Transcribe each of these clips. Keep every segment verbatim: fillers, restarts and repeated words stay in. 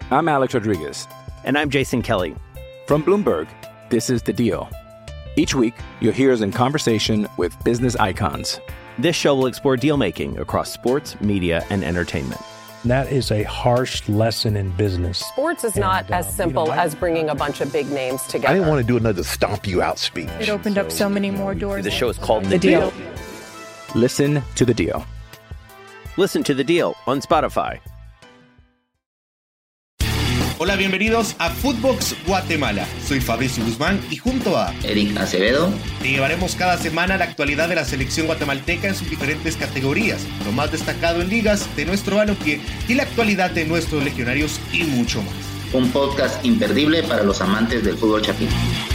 I'm Alex Rodriguez. And I'm Jason Kelly. From Bloomberg, this is The Deal. Each week, you'll hear us in conversation with business icons. This show will explore deal-making across sports, media, and entertainment. That is a harsh lesson in business. Sports is not and, uh, as simple you know, I, as bringing a bunch of big names together. I didn't want to do another stomp you out speech. It opened so, up so many more doors. The show is called The, the deal. deal. Listen to The Deal. Listen to The Deal on Spotify. Hola, bienvenidos a Footbox Guatemala. Soy Fabricio Guzmán y junto a Eric Acevedo te llevaremos cada semana la actualidad de la selección guatemalteca en sus diferentes categorías, lo más destacado en ligas de nuestro balompié y la actualidad de nuestros legionarios y mucho más. Un podcast imperdible para los amantes del fútbol chapín.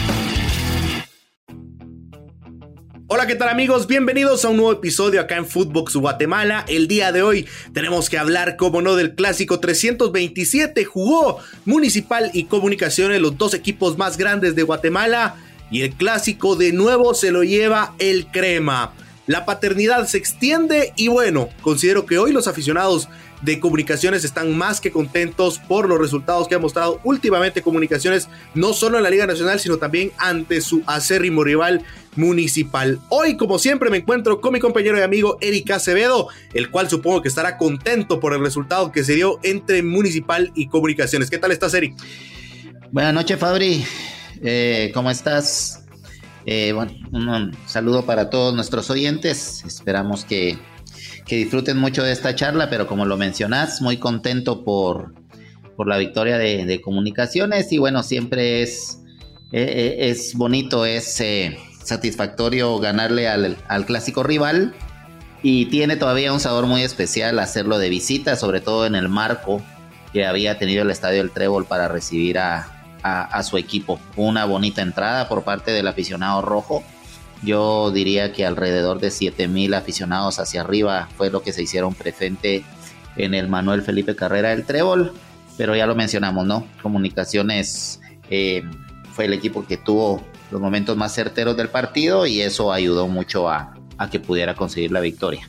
Hola, ¿qué tal amigos? Bienvenidos a un nuevo episodio acá en Footbox Guatemala. El día de hoy tenemos que hablar, como no, del clásico trescientos veintisiete. Jugó Municipal y Comunicaciones, los dos equipos más grandes de Guatemala, y el clásico de nuevo se lo lleva el Crema. La paternidad se extiende y bueno, considero que hoy los aficionados de Comunicaciones están más que contentos por los resultados que ha mostrado últimamente Comunicaciones, no solo en la Liga Nacional, sino también ante su acérrimo rival Municipal. Hoy, como siempre, me encuentro con mi compañero y amigo Eric Acevedo, el cual supongo que estará contento por el resultado que se dio entre Municipal y Comunicaciones. ¿Qué tal estás, Eric? Buenas noches, Fabri. Eh, ¿Cómo estás? Eh, bueno, un saludo para todos nuestros oyentes. Esperamos que, que disfruten mucho de esta charla, pero como lo mencionás, muy contento por, por la victoria de, de Comunicaciones. Y bueno, siempre es, eh, es bonito, es eh, satisfactorio ganarle al, al clásico rival. Y tiene todavía un sabor muy especial hacerlo de visita, sobre todo en el marco que había tenido el Estadio El Trébol para recibir a A, a su equipo. Una bonita entrada por parte del aficionado rojo. Yo diría que alrededor de siete mil aficionados hacia arriba fue lo que se hicieron presente en el Manuel Felipe Carrera del Trébol, pero ya lo mencionamos, ¿no? Comunicaciones eh, fue el equipo que tuvo los momentos más certeros del partido y eso ayudó mucho a, a que pudiera conseguir la victoria.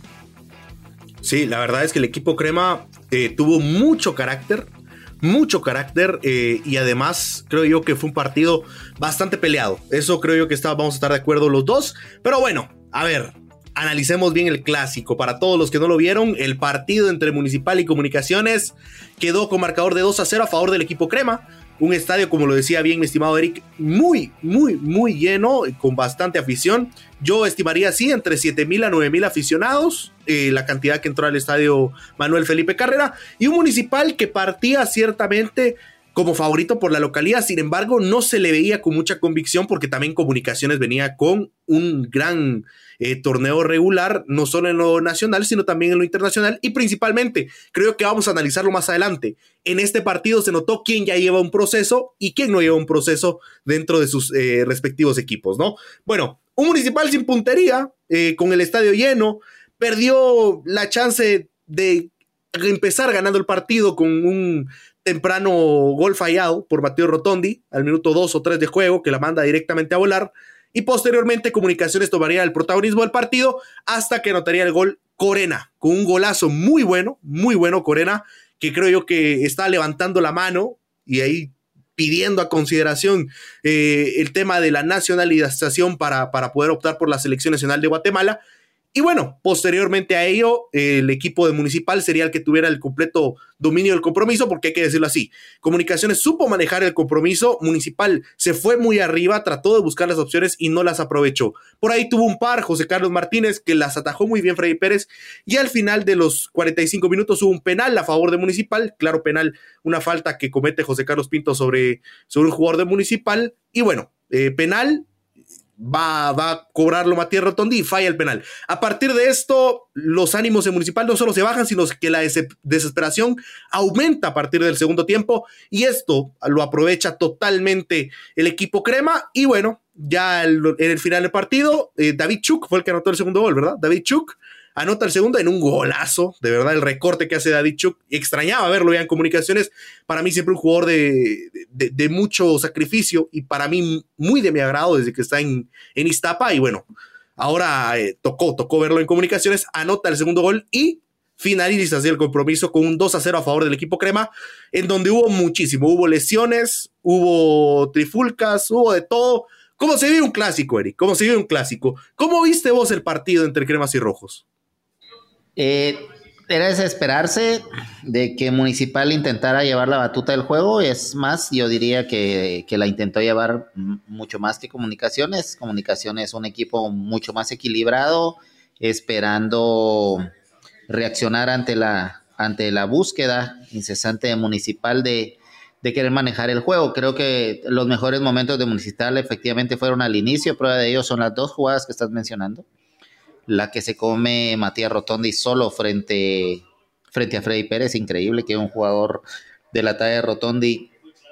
Sí, la verdad es que el equipo Crema eh, tuvo mucho carácter, mucho carácter eh, y además creo yo que fue un partido bastante peleado. Eso creo yo que está, vamos a estar de acuerdo los dos. Pero bueno, a ver, analicemos bien el clásico. Para todos los que no lo vieron, el partido entre Municipal y Comunicaciones quedó con marcador de dos a cero a favor del equipo Crema. Un estadio, como lo decía bien mi estimado Eric, muy, muy, muy lleno, con bastante afición. Yo estimaría así entre siete mil a nueve mil aficionados, eh, la cantidad que entró al estadio Manuel Felipe Carrera, y un Municipal que partía ciertamente como favorito por la localidad. Sin embargo, no se le veía con mucha convicción porque también Comunicaciones venía con un gran eh, torneo regular, no solo en lo nacional, sino también en lo internacional, y principalmente, creo que vamos a analizarlo más adelante. En este partido se notó quién ya lleva un proceso y quién no lleva un proceso dentro de sus eh, respectivos equipos, ¿no? Bueno, un Municipal sin puntería, eh, con el estadio lleno, perdió la chance de empezar ganando el partido con un temprano gol fallado por Mateo Rotondi al minuto dos o tres de juego, que la manda directamente a volar, y posteriormente Comunicaciones tomaría el protagonismo del partido hasta que anotaría el gol Corena, con un golazo muy bueno, muy bueno Corena, que creo yo que está levantando la mano y ahí pidiendo a consideración eh, el tema de la nacionalización para, para poder optar por la Selección Nacional de Guatemala. Y bueno, posteriormente a ello, eh, el equipo de Municipal sería el que tuviera el completo dominio del compromiso, porque hay que decirlo así, Comunicaciones supo manejar el compromiso, Municipal se fue muy arriba, trató de buscar las opciones y no las aprovechó. Por ahí tuvo un par, José Carlos Martínez, que las atajó muy bien Freddy Pérez, y al final de los cuarenta y cinco minutos hubo un penal a favor de Municipal, claro penal, una falta que comete José Carlos Pinto sobre, sobre un jugador de Municipal, y bueno, eh, penal, Va, va a cobrarlo Matías Rotondi y falla el penal. A partir de esto, los ánimos en Municipal no solo se bajan, sino que la des- desesperación aumenta a partir del segundo tiempo, y esto lo aprovecha totalmente el equipo Crema. Y bueno, ya el, en el final del partido, eh, David Chuk fue el que anotó el segundo gol, ¿verdad? David Chuk anota el segundo en un golazo, de verdad, el recorte que hace David Chuk. Extrañaba verlo ya en Comunicaciones, para mí siempre un jugador de, de, de mucho sacrificio, y para mí muy de mi agrado desde que está en, en Iztapa, y bueno, ahora eh, tocó, tocó verlo en Comunicaciones, anota el segundo gol, y finalistas del compromiso con un dos a cero a favor del equipo crema, en donde hubo muchísimo, hubo lesiones, hubo trifulcas, hubo de todo. ¿Cómo se vive un clásico, Eric? ¿Cómo se vive un clásico? ¿Cómo viste vos el partido entre cremas y rojos? Eh, era desesperarse de que Municipal intentara llevar la batuta del juego. Es más, yo diría que, que la intentó llevar mucho más que Comunicaciones. Comunicaciones es un equipo mucho más equilibrado, esperando reaccionar ante la, ante la búsqueda incesante de Municipal de de querer manejar el juego. Creo que los mejores momentos de Municipal efectivamente fueron al inicio. Prueba de ello son las dos jugadas que estás mencionando. La que se come Matías Rotondi solo frente, frente a Freddy Pérez. Increíble que un jugador de la talla de Rotondi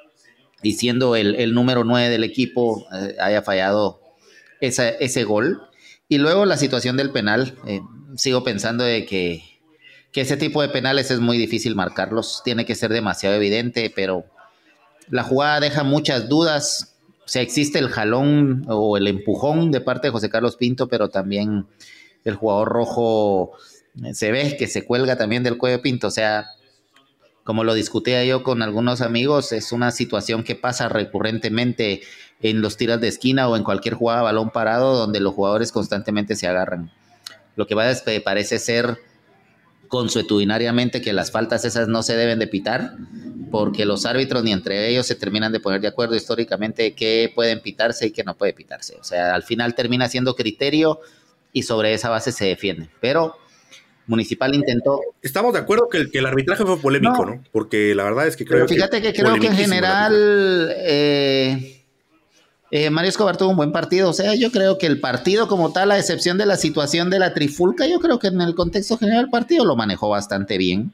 y siendo el, el número nueve del equipo eh, haya fallado esa, ese gol. Y luego la situación del penal. Eh, sigo pensando de que, que ese tipo de penales es muy difícil marcarlos. Tiene que ser demasiado evidente, pero la jugada deja muchas dudas. O sea, existe el jalón o el empujón de parte de José Carlos Pinto, pero también el jugador rojo se ve que se cuelga también del cuello de Pinto. O sea, como lo discutía yo con algunos amigos, es una situación que pasa recurrentemente en los tiros de esquina o en cualquier jugada a balón parado donde los jugadores constantemente se agarran. Lo que parece ser consuetudinariamente que las faltas esas no se deben de pitar, porque los árbitros ni entre ellos se terminan de poner de acuerdo históricamente qué pueden pitarse y qué no puede pitarse. O sea, al final termina siendo criterio y sobre esa base se defiende. Pero Municipal intentó... Estamos de acuerdo que el, que el arbitraje fue polémico, ¿no? ¿no? Porque la verdad es que creo Pero fíjate que... Fíjate que creo que en general... Eh, eh, Mario Escobar tuvo un buen partido. O sea, yo creo que el partido como tal, a excepción de la situación de la trifulca, yo creo que en el contexto general el partido lo manejó bastante bien.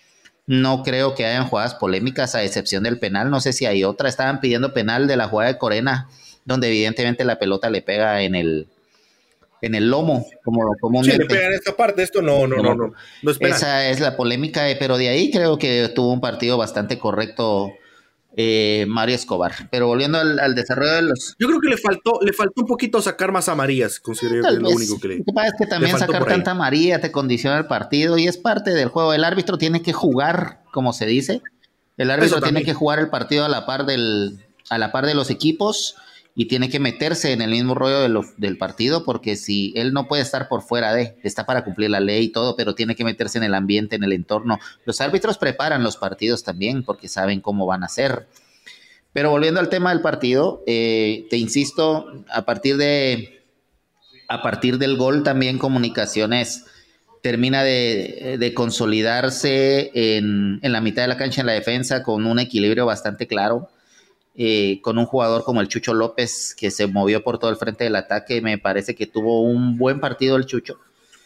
No creo que hayan jugadas polémicas a excepción del penal. No sé si hay otra. Estaban pidiendo penal de la jugada de Corena, donde evidentemente la pelota le pega en el... en el lomo, como comúnmente. Sí, le pegan esta parte, esto no, no, no, no, no es penal. Esa es la polémica, pero de ahí creo que tuvo un partido bastante correcto eh, Mario Escobar. Pero volviendo al, al desarrollo de los... Yo creo que le faltó, le faltó un poquito sacar más amarillas, considero que es lo único que le... Lo que pasa es que también sacar tanta amarilla te condiciona el partido y es parte del juego. El árbitro tiene que jugar, como se dice. El árbitro tiene que jugar el partido a la par del, a la par de los equipos. Y tiene que meterse en el mismo rollo de lo, del partido, porque si él no puede estar por fuera de, está para cumplir la ley y todo, pero tiene que meterse en el ambiente, en el entorno. Los árbitros preparan los partidos también, porque saben cómo van a ser. Pero volviendo al tema del partido, eh, te insisto, a partir de a partir del gol también Comunicaciones termina de, de consolidarse en, en la mitad de la cancha en la defensa con un equilibrio bastante claro. Eh, con un jugador como el Chucho López que se movió por todo el frente del ataque. Me parece que tuvo un buen partido el Chucho,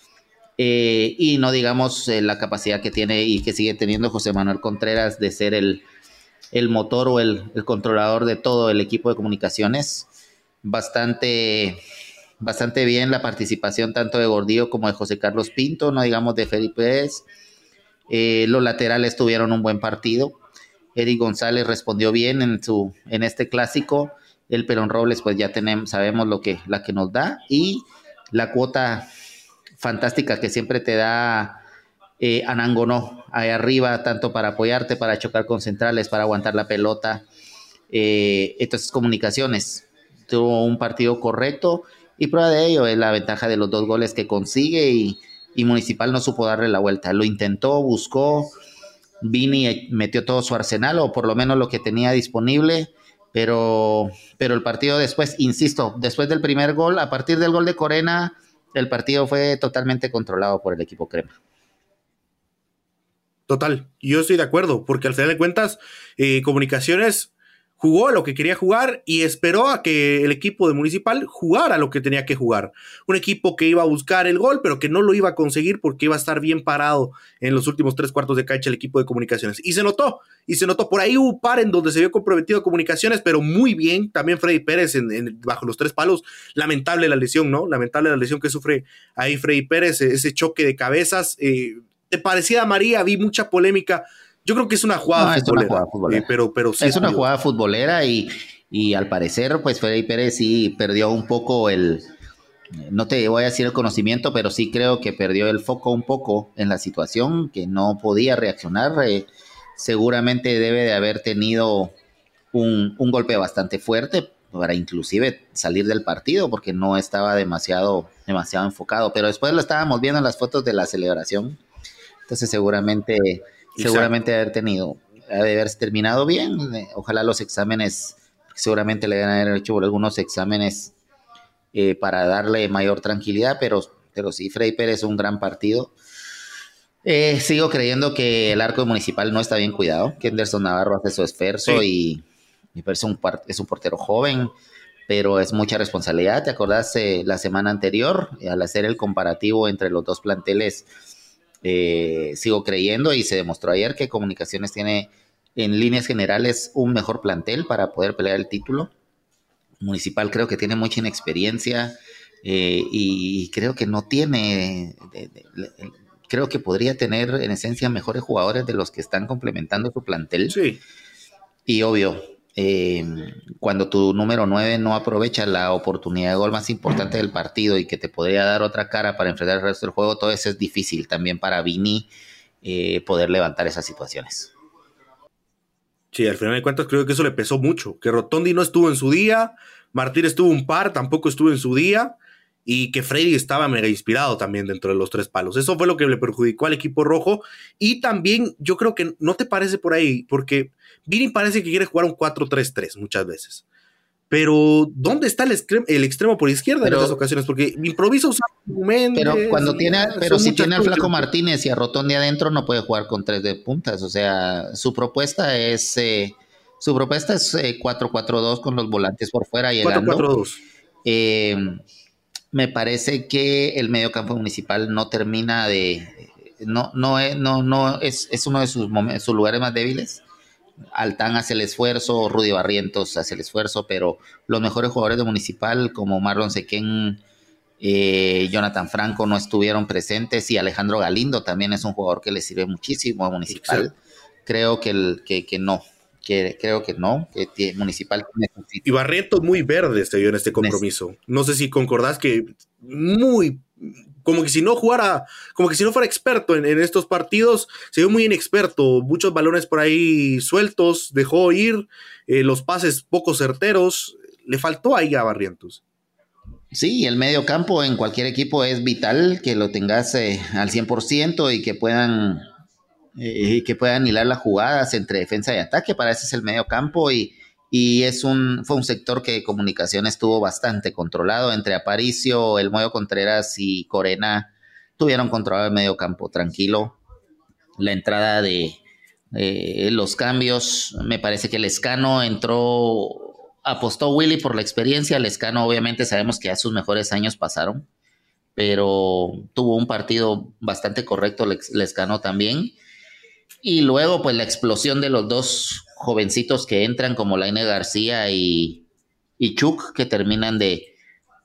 eh, y no digamos eh, la capacidad que tiene y que sigue teniendo José Manuel Contreras de ser el, el motor o el, el controlador de todo el equipo de Comunicaciones. Bastante, bastante bien la participación tanto de Gordillo como de José Carlos Pinto, no digamos de Felipe Pérez. Eh, los laterales tuvieron un buen partido. Eric González respondió bien en su en este clásico. El Perón Robles, pues ya tenemos, sabemos lo que, la que nos da. Y la cuota fantástica que siempre te da eh, Anangonó ahí arriba, tanto para apoyarte, para chocar con centrales, para aguantar la pelota. Eh, entonces, Comunicaciones tuvo un partido correcto y prueba de ello es la ventaja de los dos goles que consigue y, y Municipal no supo darle la vuelta. Lo intentó, buscó. Vini metió todo su arsenal, o por lo menos lo que tenía disponible, pero, pero el partido después, insisto, después del primer gol, a partir del gol de Corena, el partido fue totalmente controlado por el equipo crema. Total, yo estoy de acuerdo, porque al final de cuentas, eh, Comunicaciones jugó a lo que quería jugar y esperó a que el equipo de Municipal jugara lo que tenía que jugar. Un equipo que iba a buscar el gol, pero que no lo iba a conseguir porque iba a estar bien parado en los últimos tres cuartos de cancha el equipo de Comunicaciones. Y se notó, y se notó. Por ahí hubo un par en donde se vio comprometido Comunicaciones, pero muy bien. También Freddy Pérez en, en, bajo los tres palos. Lamentable la lesión, ¿no? Lamentable la lesión que sufre ahí Freddy Pérez, ese choque de cabezas. Eh, te parecía María, vi mucha polémica. Yo creo que es una jugada, no, futbolera, es una jugada futbolera. Eh, pero, pero sí es una jugada futbolera y, y al parecer, pues Freddy Pérez sí perdió un poco el, no te voy a decir el conocimiento, pero sí creo que perdió el foco un poco en la situación, que no podía reaccionar. Eh, seguramente debe de haber tenido un, un golpe bastante fuerte para inclusive salir del partido, porque no estaba demasiado, demasiado enfocado. Pero después lo estábamos viendo en las fotos de la celebración. Entonces seguramente, seguramente haber tenido, de haberse terminado bien. Ojalá los exámenes, seguramente le van a haber hecho algunos exámenes eh, para darle mayor tranquilidad, pero, pero sí, Freddy Pérez un gran partido. Eh, sigo creyendo que el arco municipal no está bien cuidado, que Anderson Navarro hace su esfuerzo sí. y, y es, un, es un portero joven, pero es mucha responsabilidad. ¿Te acordás eh, la semana anterior, al hacer el comparativo entre los dos planteles? Eh, sigo creyendo y se demostró ayer que Comunicaciones tiene en líneas generales un mejor plantel para poder pelear el título. Municipal creo que tiene mucha inexperiencia eh, y creo que no tiene, de, de, de, creo que podría tener en esencia mejores jugadores de los que están complementando su plantel. Sí. Y obvio, eh, cuando tu número nueve no aprovecha la oportunidad de gol más importante del partido y que te podría dar otra cara para enfrentar el resto del juego, todo eso es difícil también para Vini eh, poder levantar esas situaciones. Sí, al final de cuentas creo que eso le pesó mucho, que Rotondi no estuvo en su día, Martínez estuvo un par, tampoco estuvo en su día, y que Freddy estaba mega inspirado también dentro de los tres palos. Eso fue lo que le perjudicó al equipo rojo, y también yo creo que no te parece por ahí, porque Vini parece que quiere jugar un cuatro tres tres muchas veces, pero ¿dónde está el, extremo, el extremo por izquierda pero, en esas ocasiones? Porque improvisa usando Méndez. Pero cuando tiene, pero si tiene al Flaco Martínez y a Rotondi adentro, no puede jugar con tres de puntas. O sea, su propuesta es eh, su propuesta es eh, cuatro cuatro dos con los volantes por fuera llegando. cuatro cuatro dos. Eh, me parece que el mediocampo municipal no termina de no no es no no es, es uno de sus momentos, sus lugares más débiles. Altán hace el esfuerzo, Rudy Barrientos hace el esfuerzo, pero los mejores jugadores de Municipal como Marlon Sequén, eh, Jonathan Franco no estuvieron presentes, y Alejandro Galindo también es un jugador que le sirve muchísimo a Municipal. Exacto. Creo que, el, que, que no, que creo que no, que tiene, Municipal necesita. Y Barrientos muy verde se vio en este compromiso. No sé si concordás que muy... como que si no jugara, como que si no fuera experto en, en estos partidos, se vio muy inexperto, muchos balones por ahí sueltos, dejó ir, eh, los pases poco certeros, le faltó ahí a Barrientos. Sí, el medio campo en cualquier equipo es vital, que lo tengas eh, al cien por ciento y que puedan, eh, que puedan hilar las jugadas entre defensa y ataque. Para eso es el medio campo, y Y es un, fue un sector que Comunicaciones estuvo bastante controlado. Entre Aparicio, El Moyo Contreras y Corena tuvieron controlado el medio campo tranquilo. La entrada de eh, los cambios, me parece que Lescano entró, apostó Willy por la experiencia. Lescano obviamente sabemos que ya sus mejores años pasaron, pero tuvo un partido bastante correcto Lescano también. Y luego pues la explosión de los dos jovencitos que entran como Laine García y, y Chuk, que terminan de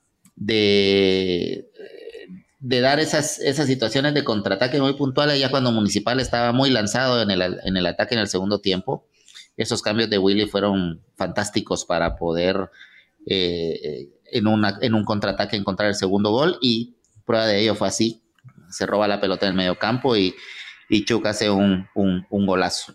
de, de dar esas, esas situaciones de contraataque muy puntuales, ya cuando Municipal estaba muy lanzado en el, en el ataque en el segundo tiempo. Esos cambios de Willy fueron fantásticos para poder eh, en, una, en un contraataque encontrar el segundo gol, y prueba de ello fue así. Se roba la pelota en el medio campo y, y Chuk hace un, un, un golazo.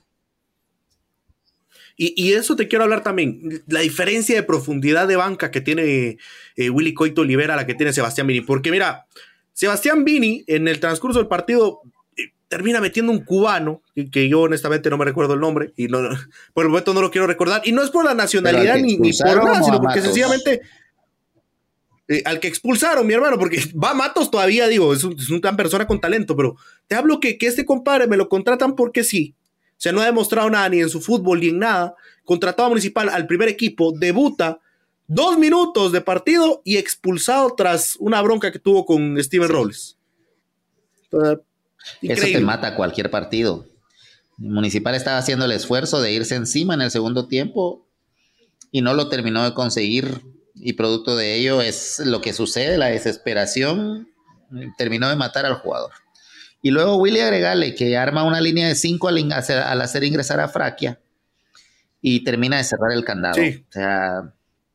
Y, y eso te quiero hablar también, la diferencia de profundidad de banca que tiene eh, Willy Coito Olivera a la que tiene Sebastián Vini, porque mira, Sebastián Vini en el transcurso del partido eh, termina metiendo un cubano, que, que yo honestamente no me recuerdo el nombre, y no, por el momento no lo quiero recordar, y no es por la nacionalidad ni, ni por nada, sino porque Matos. sencillamente eh, al que expulsaron, mi hermano, porque va Matos todavía, digo, es, un, es una gran persona con talento, pero te hablo que, que este compadre me lo contratan porque sí. O sea, no ha demostrado nada ni en su fútbol ni en nada. Contratado a Municipal al primer equipo, debuta dos minutos de partido y expulsado tras una bronca que tuvo con Steven sí. Robles. Entonces, eso te mata cualquier partido. El Municipal estaba haciendo el esfuerzo de irse encima en el segundo tiempo y no lo terminó de conseguir, y producto de ello es lo que sucede, la desesperación terminó de matar al jugador. Y luego Willy agregale que arma una línea de cinco al, hacer, al hacer ingresar a Fraquia y termina de cerrar el candado. Sí. O sea,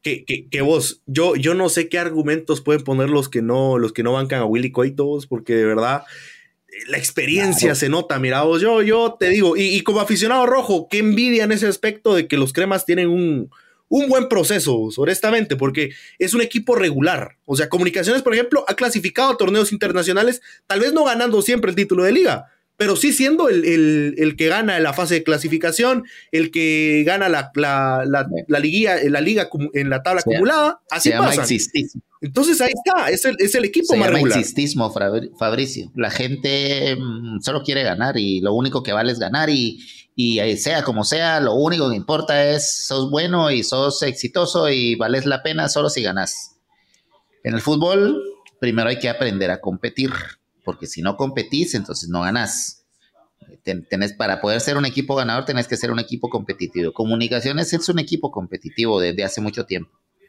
que, que, que vos, yo, yo no sé qué argumentos pueden poner los que no, los que no bancan a Willy Coito, porque de verdad la experiencia claro. se nota, mira vos, yo, yo te digo, y, y como aficionado rojo, qué envidia en ese aspecto de que los cremas tienen un, un buen proceso, honestamente, porque es un equipo regular. O sea, Comunicaciones, por ejemplo, ha clasificado a torneos internacionales, tal vez no ganando siempre el título de liga, pero sí siendo el, el, el que gana la fase de clasificación, el que gana la, la, la, la, liguilla, la liga en la tabla se acumulada, así se pasa. Entonces ahí está, es el, es el equipo se más llama regular. Existismo, Fabricio. La gente mmm, solo quiere ganar y lo único que vale es ganar y, y sea como sea, lo único que importa es sos bueno y sos exitoso y vales la pena solo si ganas. En el fútbol, primero hay que aprender a competir, porque si no competís, entonces no ganás. Ten, tenés, para poder ser un equipo ganador, tenés que ser un equipo competitivo. Comunicaciones es un equipo competitivo desde hace mucho tiempo.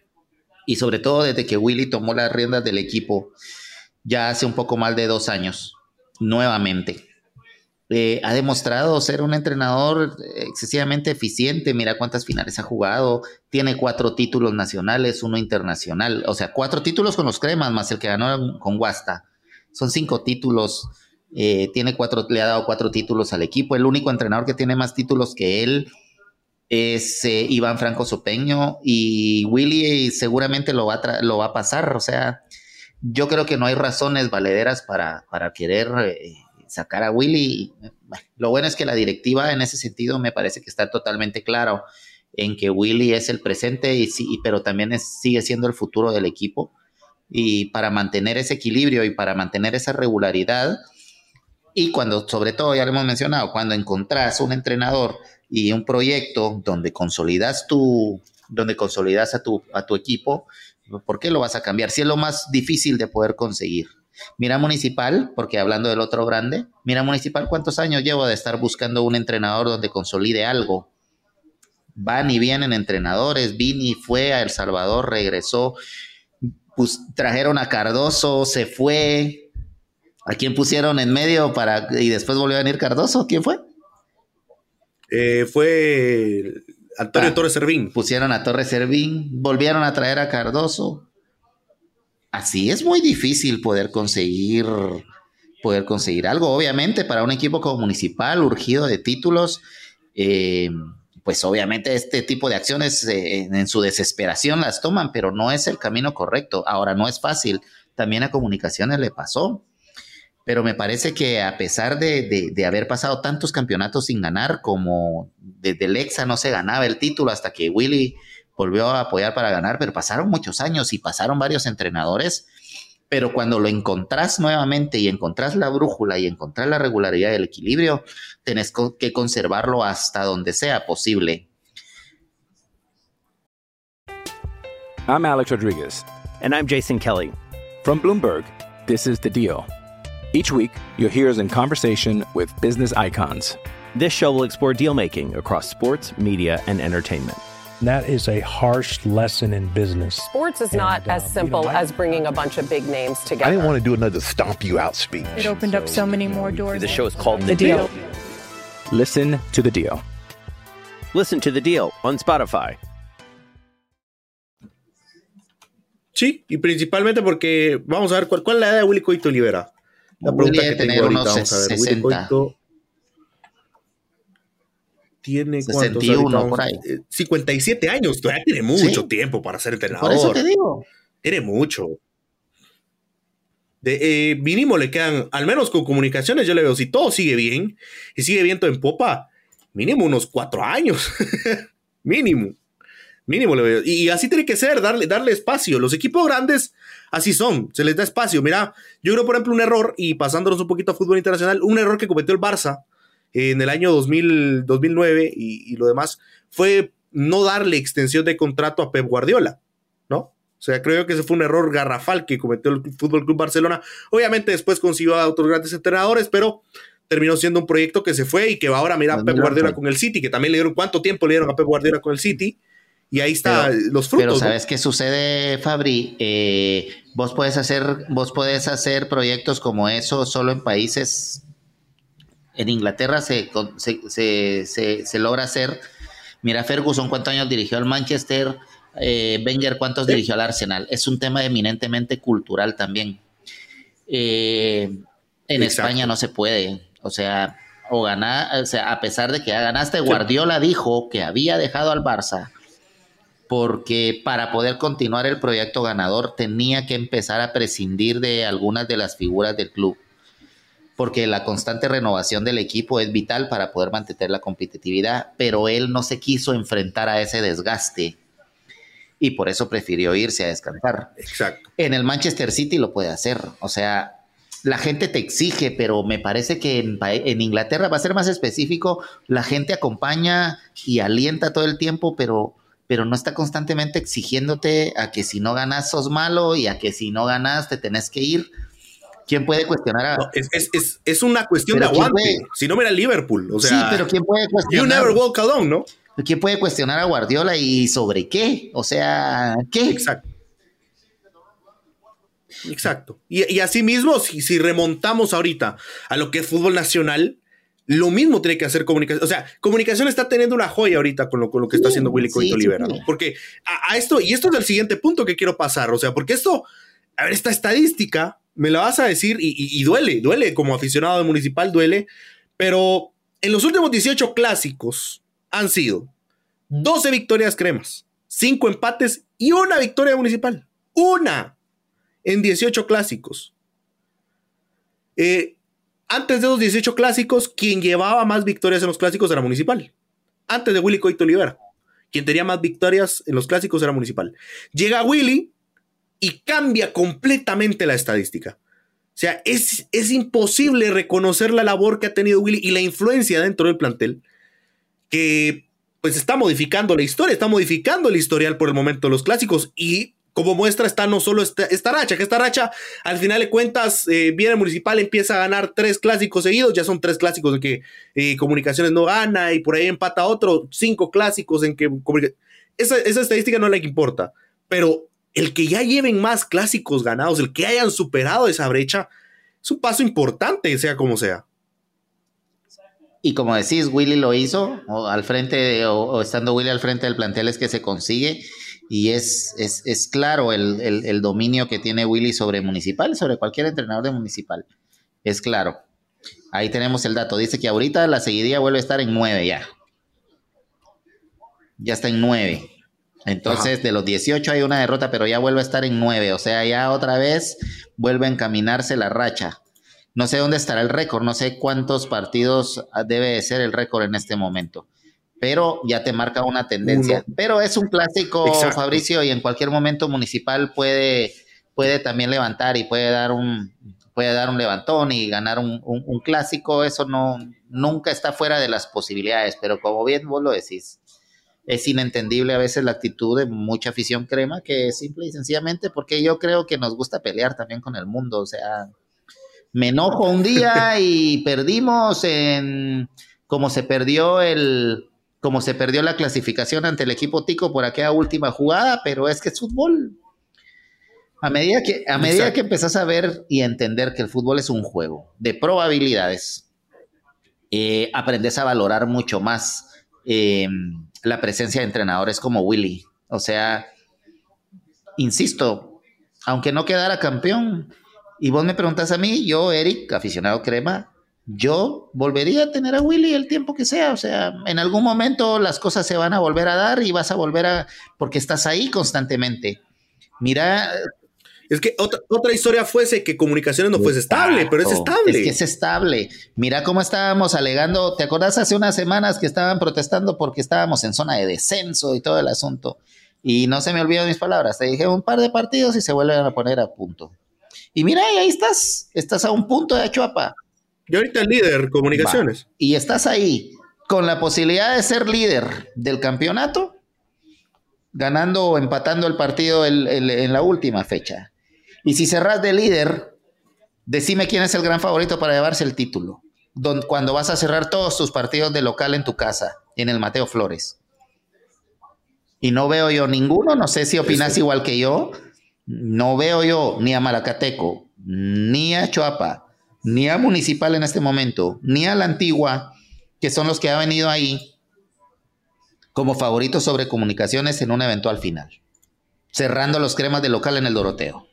Y sobre todo desde que Willy tomó las riendas del equipo, ya hace un poco más de dos años, nuevamente. Eh, ha demostrado ser un entrenador excesivamente eficiente. Mira cuántas finales ha jugado. Tiene cuatro títulos nacionales, uno internacional. O sea, cuatro títulos con los cremas, más el que ganó con Guasta. Son cinco títulos. Eh, tiene cuatro, le ha dado cuatro títulos al equipo. El único entrenador que tiene más títulos que él es eh, Iván Franco Sopeño, y Willy seguramente lo va, a tra- lo va a pasar. O sea, yo creo que no hay razones valederas para, para querer eh, sacar a Willy. Bueno, lo bueno es que la directiva en ese sentido me parece que está totalmente claro en que Willy es el presente, y, y, pero también es, sigue siendo el futuro del equipo, y para mantener ese equilibrio y para mantener esa regularidad, y cuando, sobre todo, ya lo hemos mencionado, cuando encontrás un entrenador y un proyecto donde consolidas tu, donde consolidas a tu, a tu equipo, ¿por qué lo vas a cambiar? Si es lo más difícil de poder conseguir. Mira Municipal, porque hablando del otro grande, mira Municipal, ¿cuántos años llevo de estar buscando un entrenador donde consolide algo? Van y vienen entrenadores, Vini fue a El Salvador, regresó, pues, trajeron a Cardoso, se fue. ¿A quién pusieron en medio para y después volvió a venir Cardoso? ¿Quién fue? Eh, fue Antonio ah, Torres Servín. Pusieron a Torres Servín, volvieron a traer a Cardoso. Así es muy difícil poder conseguir, poder conseguir algo. Obviamente, para un equipo como Municipal, urgido de títulos, eh, pues obviamente este tipo de acciones eh, en, en su desesperación las toman, pero no es el camino correcto. Ahora, no es fácil. También a Comunicaciones le pasó. Pero me parece que a pesar de, de, de haber pasado tantos campeonatos sin ganar, como desde el Exa no se ganaba el título hasta que Willy volvió a apoyar para ganar, pero pasaron muchos años y pasaron varios entrenadores, pero cuando lo encontrás nuevamente y encontrás la brújula y encontrás la regularidad y el equilibrio, tenés que conservarlo hasta donde sea posible. I'm Alex Rodriguez. And I'm Jason Kelly. From Bloomberg, this is The Deal. Each week, you'll hear us in conversation with business icons. This show will explore deal-making across sports, media, and entertainment. That is a harsh lesson in business. Sports is not and, uh, as simple you know, I, as bringing a bunch of big names together. I didn't want to do another stomp you out speech. It opened so, up so many more doors. The show is called The, the deal. deal. Listen to The Deal. Listen to The Deal on Spotify. Sí, y principalmente porque vamos a ver cuál, cuál es la edad de Willy Coito Olivera. La pregunta que tengo ahorita, vamos a ver. Willy Coito tiene sesenta y uno por ahí. cincuenta y siete años, todavía tiene mucho ¿Sí? tiempo para ser entrenador. Por eso te digo. Tiene mucho. De, eh, mínimo le quedan, al menos con Comunicaciones, yo le veo, si todo sigue bien, y sigue viento en popa, mínimo unos cuatro años. mínimo. Mínimo le veo. Y, y así tiene que ser, darle, darle espacio. Los equipos grandes así son, se les da espacio. Mira, yo creo, por ejemplo, un error, y pasándonos un poquito a fútbol internacional, un error que cometió el Barça eh, en el año dos mil, dos mil nueve y, y lo demás, fue no darle extensión de contrato a Pep Guardiola, ¿no? O sea, creo que ese fue un error garrafal que cometió el Fútbol Club Barcelona. Obviamente después consiguió a otros grandes entrenadores, pero terminó siendo un proyecto que se fue y que va ahora, mira, a Pep Guardiola con el City, que también le dieron, ¿cuánto tiempo le dieron a Pep Guardiola con el City? Y ahí está pero, los frutos. Pero ¿sabes ¿no? qué sucede, Fabri? Eh, vos puedes hacer, vos podés hacer proyectos como eso solo en países. En Inglaterra se, se, se, se, se logra hacer. Mira, Ferguson, ¿cuántos años dirigió al Manchester? eh, Wenger cuántos ¿Sí? dirigió al Arsenal. Es un tema eminentemente cultural también. Eh, en Exacto. España no se puede. O sea, o ganar, o sea, a pesar de que ya ganaste, Guardiola sí. dijo que había dejado al Barça porque para poder continuar el proyecto ganador tenía que empezar a prescindir de algunas de las figuras del club, porque la constante renovación del equipo es vital para poder mantener la competitividad, pero él no se quiso enfrentar a ese desgaste y por eso prefirió irse a descansar. Exacto. En el Manchester City lo puede hacer, o sea, la gente te exige, pero me parece que en, en Inglaterra, va a ser más específico, la gente acompaña y alienta todo el tiempo, pero... pero no está constantemente exigiéndote a que si no ganas sos malo y a que si no ganas te tenés que ir. ¿Quién puede cuestionar a...? No, es, es, es, es una cuestión de aguante. Puede... Si no, mira Liverpool. O sea, sí, pero ¿quién puede cuestionar? You never walk alone, ¿no? ¿Quién puede cuestionar a Guardiola y sobre qué? O sea, ¿qué? Exacto. Exacto. Y, y así mismo, si, si remontamos ahorita a lo que es fútbol nacional, lo mismo tiene que hacer comunicación. O sea, comunicación está teniendo una joya ahorita con lo, con lo que está haciendo Willy Coito sí, Olivera, sí. ¿no? Porque a, a esto, y esto es el siguiente punto que quiero pasar, o sea, porque esto, a ver, esta estadística, me la vas a decir, y, y, y duele, duele, como aficionado de Municipal, duele, pero en los últimos dieciocho clásicos han sido doce victorias cremas, cinco empates y una victoria Municipal. Una en dieciocho clásicos. Eh, Antes de los dieciocho clásicos, quien llevaba más victorias en los clásicos era Municipal. Antes de Willy Coito Olivera, quien tenía más victorias en los clásicos era Municipal. Llega Willy y cambia completamente la estadística. O sea, es, es imposible reconocer la labor que ha tenido Willy y la influencia dentro del plantel, que pues está modificando la historia, está modificando el historial por el momento de los clásicos. Y como muestra está no solo esta, esta racha, que esta racha, al final de cuentas, eh, viene Municipal, empieza a ganar tres clásicos seguidos, ya son tres clásicos en que eh, Comunicaciones no gana, y por ahí empata otro, cinco clásicos en que... Esa, esa estadística no es la que importa, pero el que ya lleven más clásicos ganados, el que hayan superado esa brecha, es un paso importante, sea como sea. Y como decís, Willy lo hizo, o al frente, de, o, o estando Willy al frente del plantel es que se consigue. Y es, es, es claro el, el, el dominio que tiene Willy sobre Municipal, sobre cualquier entrenador de Municipal. Es claro. Ahí tenemos el dato. Dice que ahorita la seguidilla vuelve a estar en nueve ya. Ya está en nueve. Entonces, Ajá. de los dieciocho hay una derrota, pero ya vuelve a estar en nueve. O sea, ya otra vez vuelve a encaminarse la racha. No sé dónde estará el récord. No sé cuántos partidos debe de ser el récord en este momento. Pero ya te marca una tendencia. Uno. Pero es un clásico, Exacto. Fabricio, y en cualquier momento Municipal puede, puede también levantar y puede dar un, puede dar un levantón y ganar un, un, un clásico. Eso no, nunca está fuera de las posibilidades, pero como bien vos lo decís, es inentendible a veces la actitud de mucha afición crema, que es simple y sencillamente porque yo creo que nos gusta pelear también con el mundo. O sea, me enojo un día y perdimos en como se perdió el como se perdió la clasificación ante el equipo tico por aquella última jugada, pero es que es fútbol. A medida que, a medida que empezás a ver y a entender que el fútbol es un juego de probabilidades, eh, aprendes a valorar mucho más eh, la presencia de entrenadores como Willy. O sea, insisto, aunque no quedara campeón, y vos me preguntás a mí, yo, Eric, aficionado crema, yo volvería a tener a Willy el tiempo que sea. O sea, en algún momento las cosas se van a volver a dar y vas a volver a... porque estás ahí constantemente. Mira... Es que otra, otra historia fuese que Comunicaciones no fuese estable, pero es estable. Es que es estable. Mira cómo estábamos alegando. ¿Te acordás hace unas semanas que estaban protestando porque estábamos en zona de descenso y todo el asunto? Y no se me olvidan mis palabras. Te dije un par de partidos y se vuelven a poner a punto. Y mira, y ahí estás. Estás a un punto de Achuapa. Y ahorita el líder, Comunicaciones. Va. Y estás ahí con la posibilidad de ser líder del campeonato, ganando o empatando el partido el, el, en la última fecha. Y si cerrás de líder, decime quién es el gran favorito para llevarse el título. Don, cuando vas a cerrar todos tus partidos de local en tu casa, en el Mateo Flores. Y no veo yo ninguno, no sé si opinás sí. igual que yo, no veo yo ni a Malacateco, ni a Choapa, ni a Municipal en este momento, ni a la Antigua, que son los que han venido ahí como favoritos sobre Comunicaciones en un eventual final. cerrando los cremas de local en el Doroteo.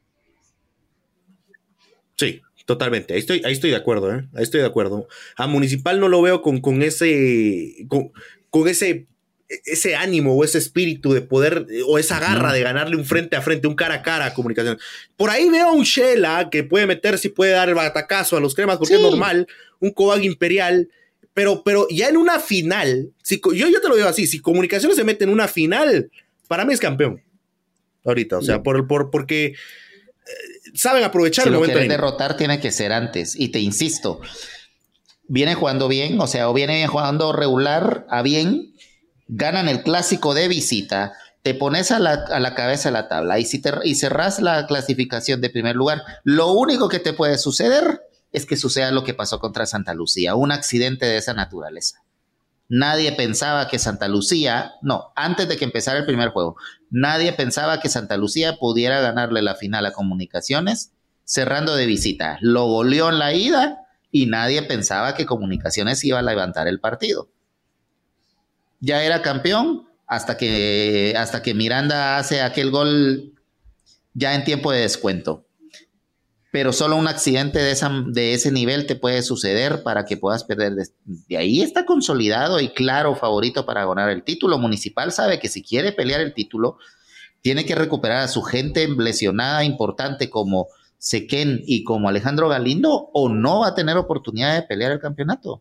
Sí, totalmente. Ahí estoy, ahí estoy de acuerdo, ¿eh? Ahí estoy de acuerdo. A Municipal no lo veo con, con ese, con, con ese, ese ánimo o ese espíritu de poder, o esa garra de ganarle un frente a frente, un cara a cara a Comunicaciones. Por ahí veo a un Shela que puede meterse y puede dar el batacazo a los cremas porque sí. Es normal, un Cobag Imperial, pero, pero ya en una final, si, yo, yo te lo digo así, si Comunicaciones se mete en una final, para mí es campeón. Ahorita, o sea, por, por, porque eh, saben aprovechar si el lo momento. Si derrotar tiene que ser antes, y te insisto, viene jugando bien, o sea, o viene jugando regular a bien, ganan el clásico de visita, te pones a la, a la cabeza de la tabla, y, si te, y cerrás la clasificación de primer lugar, lo único que te puede suceder es que suceda lo que pasó contra Santa Lucía, un accidente de esa naturaleza. Nadie pensaba que Santa Lucía, no, antes de que empezara el primer juego, nadie pensaba que Santa Lucía pudiera ganarle la final a Comunicaciones cerrando de visita. Lo goleó en la ida y nadie pensaba que Comunicaciones iba a levantar el partido. Ya era campeón hasta que, hasta que Miranda hace aquel gol ya en tiempo de descuento. Pero solo un accidente de, esa, de ese nivel te puede suceder para que puedas perder. De, de ahí está consolidado y claro favorito para ganar el título. Municipal sabe que si quiere pelear el título, tiene que recuperar a su gente lesionada importante como Sequén y como Alejandro Galindo, o no va a tener oportunidad de pelear el campeonato.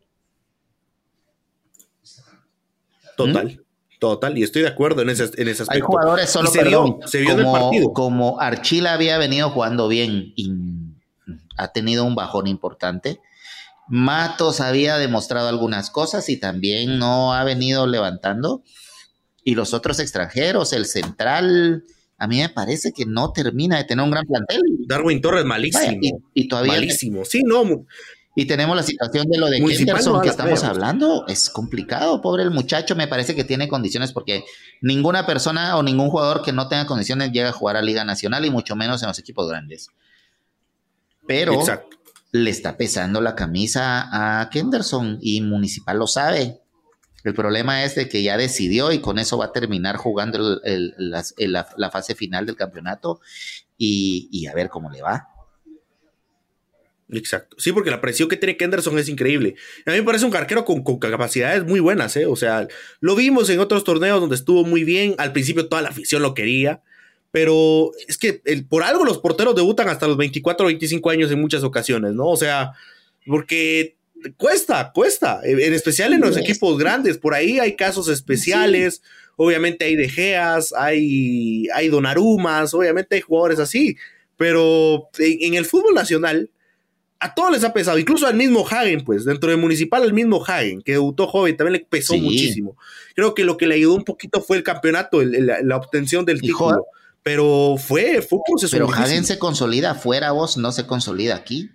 Total. ¿Mm? Total, y estoy de acuerdo en ese, en ese aspecto. Hay jugadores solo, se perdón, vio, se vio como, en el partido. Como Archila había venido jugando bien y ha tenido un bajón importante. Matos había demostrado algunas cosas y también no ha venido levantando. Y los otros extranjeros, el central, a mí me parece que no termina de tener un gran plantel. Darwin Torres, malísimo. Vaya, y, y todavía malísimo, sí, no. Y tenemos la situación de lo de Henderson no que estamos fea. hablando. Es complicado, pobre el muchacho. Me parece que tiene condiciones porque ninguna persona o ningún jugador que no tenga condiciones llega a jugar a Liga Nacional y mucho menos en los equipos grandes. Pero Exacto. le está pesando la camisa a Henderson y Municipal lo sabe. El problema es de que ya decidió y con eso va a terminar jugando el, el, el, el, la, la fase final del campeonato y, y a ver cómo le va. Exacto. Sí, porque la presión que tiene Henderson es increíble. A mí me parece un arquero con, con capacidades muy buenas, ¿eh? O sea, lo vimos en otros torneos donde estuvo muy bien. Al principio toda la afición lo quería, pero es que el, por algo los porteros debutan hasta los veinticuatro, veinticinco años en muchas ocasiones, ¿no? O sea, porque cuesta, cuesta, en especial en los equipos grandes. Por ahí hay casos especiales, sí. Obviamente hay De Geas, hay, hay Donnarumas, obviamente hay jugadores así, pero en, en el fútbol nacional a todos les ha pesado, incluso al mismo Hagen, pues, dentro de Municipal, el mismo Hagen, que debutó joven, también le pesó sí. muchísimo. Creo que lo que le ayudó un poquito fue el campeonato, el, el, la obtención del título, Hijo, pero fue, fue un proceso Pero difícil. Hagen se consolida afuera, vos, no se consolida aquí.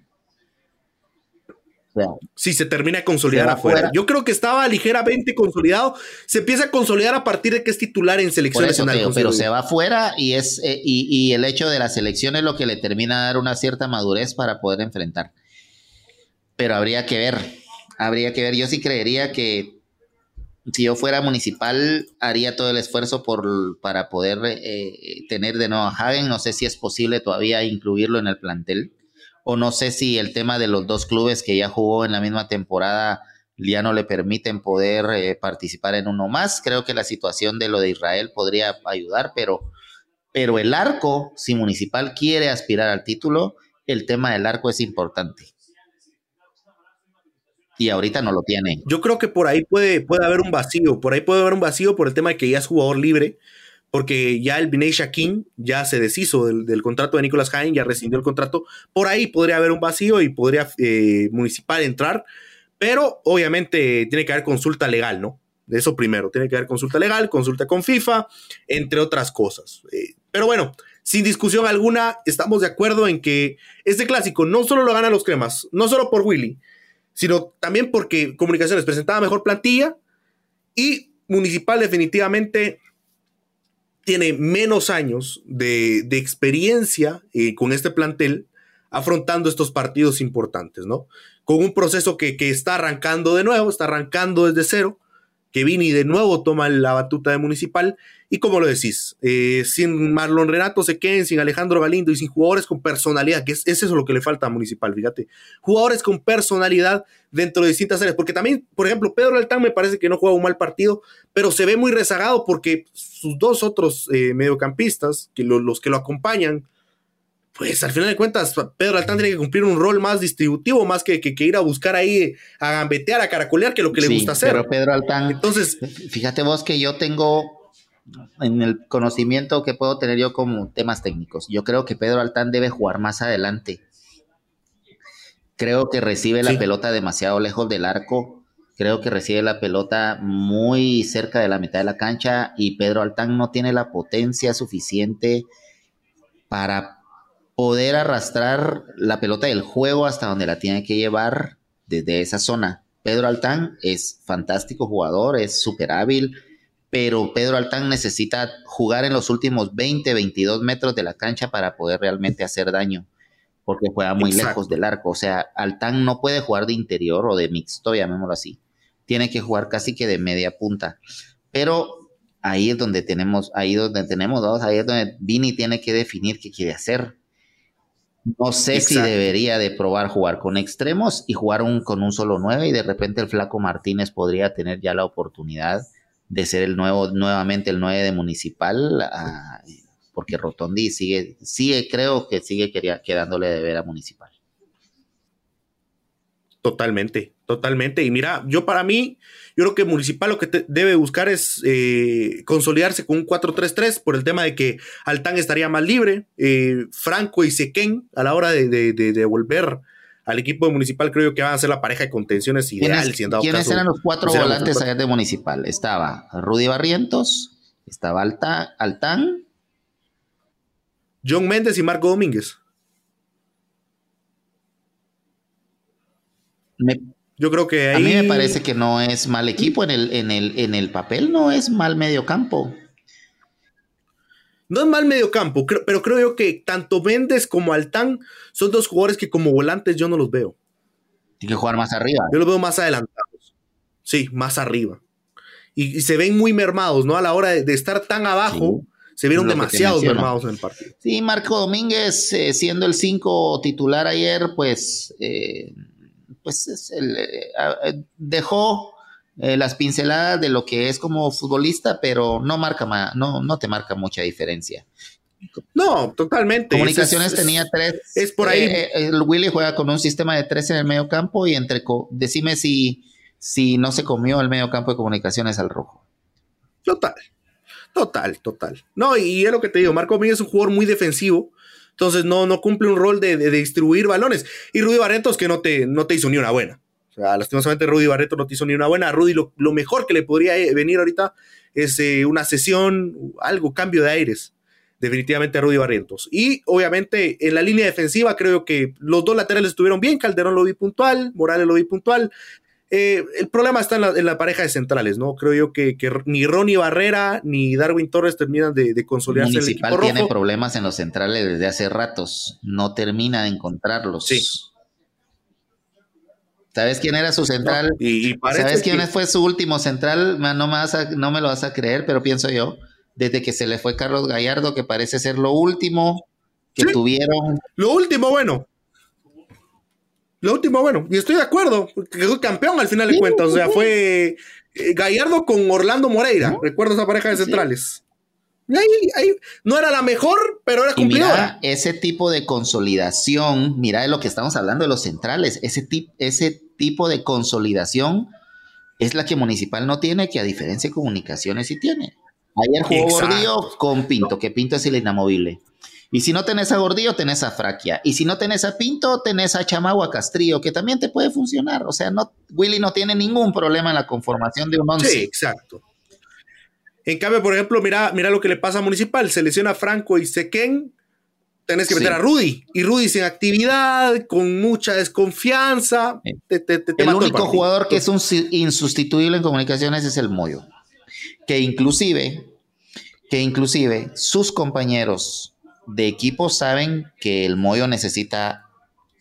O sea, sí, se termina de consolidar afuera. afuera. Yo creo que estaba ligeramente consolidado, se empieza a consolidar a partir de que es titular en selección nacional. Digo, pero se va afuera y, es, eh, y, y el hecho de la selección es lo que le termina a dar una cierta madurez para poder enfrentar. Pero habría que ver, habría que ver. Yo sí creería que si yo fuera Municipal, haría todo el esfuerzo por, para poder eh, tener de nuevo a Hagen. No sé si es posible todavía incluirlo en el plantel, o no sé si el tema de los dos clubes que ya jugó en la misma temporada ya no le permiten poder eh, participar en uno más. Creo que la situación de lo de Israel podría ayudar, pero, pero el arco, si Municipal quiere aspirar al título, el tema del arco es importante. Y ahorita no lo tiene. Yo creo que por ahí puede, puede haber un vacío, por ahí puede haber un vacío por el tema de que ya es jugador libre, porque ya el Vinay Shakin ya se deshizo del, del contrato de Nicolás Hagen, ya rescindió el contrato, por ahí podría haber un vacío y podría eh, Municipal entrar, pero obviamente tiene que haber consulta legal, ¿no? De eso primero, tiene que haber consulta legal, consulta con FIFA, entre otras cosas. Eh, pero bueno, sin discusión alguna, estamos de acuerdo en que este clásico no solo lo ganan los cremas, no solo por Willy, sino también porque Comunicaciones presentaba mejor plantilla y Municipal definitivamente tiene menos años de, de experiencia eh, con este plantel afrontando estos partidos importantes, ¿no? Con un proceso que, que está arrancando de nuevo, está arrancando desde cero, que Vini de nuevo toma la batuta de Municipal, y como lo decís, eh, sin Marlon Renato Sequén, sin Alejandro Galindo y sin jugadores con personalidad, que es, es eso lo que le falta a Municipal, fíjate, jugadores con personalidad dentro de distintas áreas, porque también, por ejemplo, Pedro Altán me parece que no juega un mal partido, pero se ve muy rezagado porque sus dos otros eh, mediocampistas, que lo, los que lo acompañan, pues al final de cuentas, Pedro Altán tiene que cumplir un rol más distributivo, más que, que, que ir a buscar ahí, a gambetear, a caracolear, que es lo que sí, le gusta hacer. Pero Pedro Altán, entonces, fíjate vos que yo tengo, en el conocimiento que puedo tener yo como temas técnicos, yo creo que Pedro Altán debe jugar más adelante. Creo que recibe sí. la pelota demasiado lejos del arco, creo que recibe la pelota muy cerca de la mitad de la cancha, y Pedro Altán no tiene la potencia suficiente para poder arrastrar la pelota del juego hasta donde la tiene que llevar desde esa zona. Pedro Altán es fantástico jugador, es súper hábil, pero Pedro Altán necesita jugar en los últimos veinte, veintidós metros de la cancha para poder realmente hacer daño, porque juega muy Exacto. lejos del arco. O sea, Altán no puede jugar de interior o de mixto, llamémoslo así. Tiene que jugar casi que de media punta. Pero ahí es donde tenemos, ahí es donde tenemos dos, ahí es donde Vini tiene que definir qué quiere hacer. No sé Exacto. si debería de probar jugar con extremos y jugar un, con un solo nueve, y de repente el Flaco Martínez podría tener ya la oportunidad de ser el nuevo, nuevamente el nueve de Municipal, uh, porque Rotondi sigue, sigue, creo que sigue quería, quedándole de ver a Municipal. Totalmente, totalmente. Y mira, yo para mí, yo creo que Municipal lo que te debe buscar es eh, consolidarse con un cuatro tres tres por el tema de que Altán estaría más libre. Eh, Franco y Sequén, a la hora de, de, de, de volver al equipo de Municipal, creo que van a ser la pareja de contenciones ideal. ¿Quiénes, si han dado ¿quiénes caso, eran los cuatro si volantes los allá de Municipal? Estaba Rudy Barrientos, estaba Alta, Altán, John Méndez y Marco Domínguez. Me, Yo creo que ahí... A mí me parece que no es mal equipo en el, en el, en el papel, no es mal mediocampo. No es mal mediocampo, pero creo yo que tanto Méndez como Altán son dos jugadores que como volantes yo no los veo. Tiene que jugar más arriba. Yo los veo más adelantados. Sí, más arriba. Y, y se ven muy mermados, ¿no? A la hora de, de estar tan abajo, sí, se vieron demasiados mermados en el partido. Sí, Marco Domínguez, eh, siendo el cinco titular ayer, pues... Eh, pues es el, eh, dejó eh, las pinceladas de lo que es como futbolista, pero no marca ma, no, no te marca mucha diferencia. No, totalmente. Comunicaciones es, tenía tres. Es por ahí. Eh, el Willy juega con un sistema de tres en el medio campo, y entre decime si, si no se comió el medio campo de Comunicaciones al rojo. Total, total, total. No, y es lo que te digo, Marco Domínguez es un jugador muy defensivo. Entonces no, no cumple un rol de, de, de distribuir balones. Y Rudy Barretos que no te, no te hizo ni una buena. O sea, lastimosamente Rudy Barretos no te hizo ni una buena. A Rudy lo, lo mejor que le podría venir ahorita es eh, una sesión, algo, cambio de aires. Definitivamente a Rudy Barrientos. Y obviamente en la línea defensiva creo que los dos laterales estuvieron bien. Calderón lo vi puntual, Morales lo vi puntual. Eh, el problema está en la, en la pareja de centrales, ¿no? Creo yo que, que ni Ronnie Barrera ni Darwin Torres terminan de, de consolidarse en el equipo rojo. Municipal tiene problemas en los centrales desde hace ratos. No termina de encontrarlos. Sí. ¿Sabes quién era su central? No, y, y ¿Sabes quién que... fue su último central? No me, vas a, no me lo vas a creer, pero pienso yo, desde que se le fue Carlos Gallardo, que parece ser lo último que sí. tuvieron. Lo último, bueno. Lo último, bueno, y estoy de acuerdo, quedó campeón al final sí, de cuentas, o sea, fue eh, Gallardo con Orlando Moreira, ¿no? Recuerdo esa pareja de centrales. Sí. Ahí, ahí, no era la mejor, pero era cumplidora. Mira, ese tipo de consolidación, mira de lo que estamos hablando de los centrales, ese, tip, ese tipo de consolidación es la que Municipal no tiene, que a diferencia de Comunicaciones sí tiene. Ayer jugó Exacto. Gordillo con Pinto, que Pinto es el inamovible. Y si no tenés a Gordillo, tenés a Fraquia. Y si no tenés a Pinto, tenés a Chamagua Castrillo, que también te puede funcionar. O sea, no, Willy no tiene ningún problema en la conformación de un once. Sí, exacto. En cambio, por ejemplo, mira, mira lo que le pasa a Municipal. Se lesiona Franco y Sequén. Tenés que meter sí. a Rudy. Y Rudy sin actividad, con mucha desconfianza. Sí. Te, te, te, te el único el jugador que es un insustituible en Comunicaciones es el Moyo. Que inclusive, que inclusive sus compañeros de equipo saben que el Moyo necesita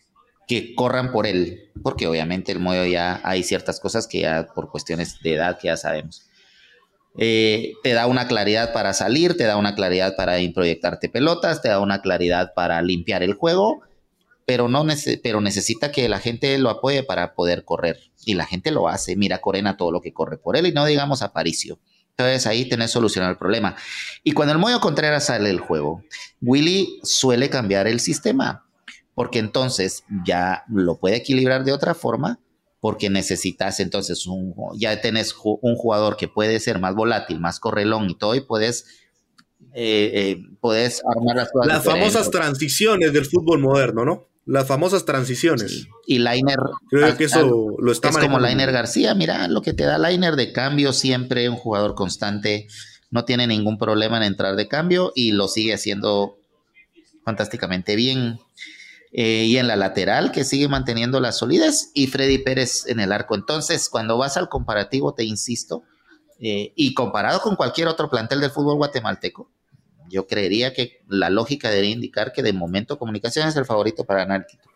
que corran por él, porque obviamente el Moyo ya hay ciertas cosas que ya por cuestiones de edad que ya sabemos. Eh, te da una claridad para salir, te da una claridad para proyectarte pelotas, te da una claridad para limpiar el juego, pero, no nece- pero necesita que la gente lo apoye para poder correr, y la gente lo hace. Mira Corena todo lo que corre por él, y no digamos Aparicio. Entonces ahí tenés solucionado el problema. Y cuando el Moyo Contreras sale del juego, Willy suele cambiar el sistema, porque entonces ya lo puede equilibrar de otra forma, porque necesitas entonces, un, ya tenés un jugador que puede ser más volátil, más correlón y todo, y puedes, eh, eh, puedes armar las cosas. Las famosas transiciones del fútbol moderno, ¿no? Las famosas transiciones. Sí. Y Lainer, creo que eso a, lo está es manejando. como Lainer García, mira lo que te da Lainer de cambio, siempre un jugador constante, no tiene ningún problema en entrar de cambio y lo sigue haciendo fantásticamente bien. Eh, y en la lateral, que sigue manteniendo la solidez, y Freddy Pérez en el arco. Entonces, cuando vas al comparativo, te insisto, eh, y comparado con cualquier otro plantel del fútbol guatemalteco, yo creería que la lógica debería indicar que de momento Comunicaciones es el favorito para ganar el título.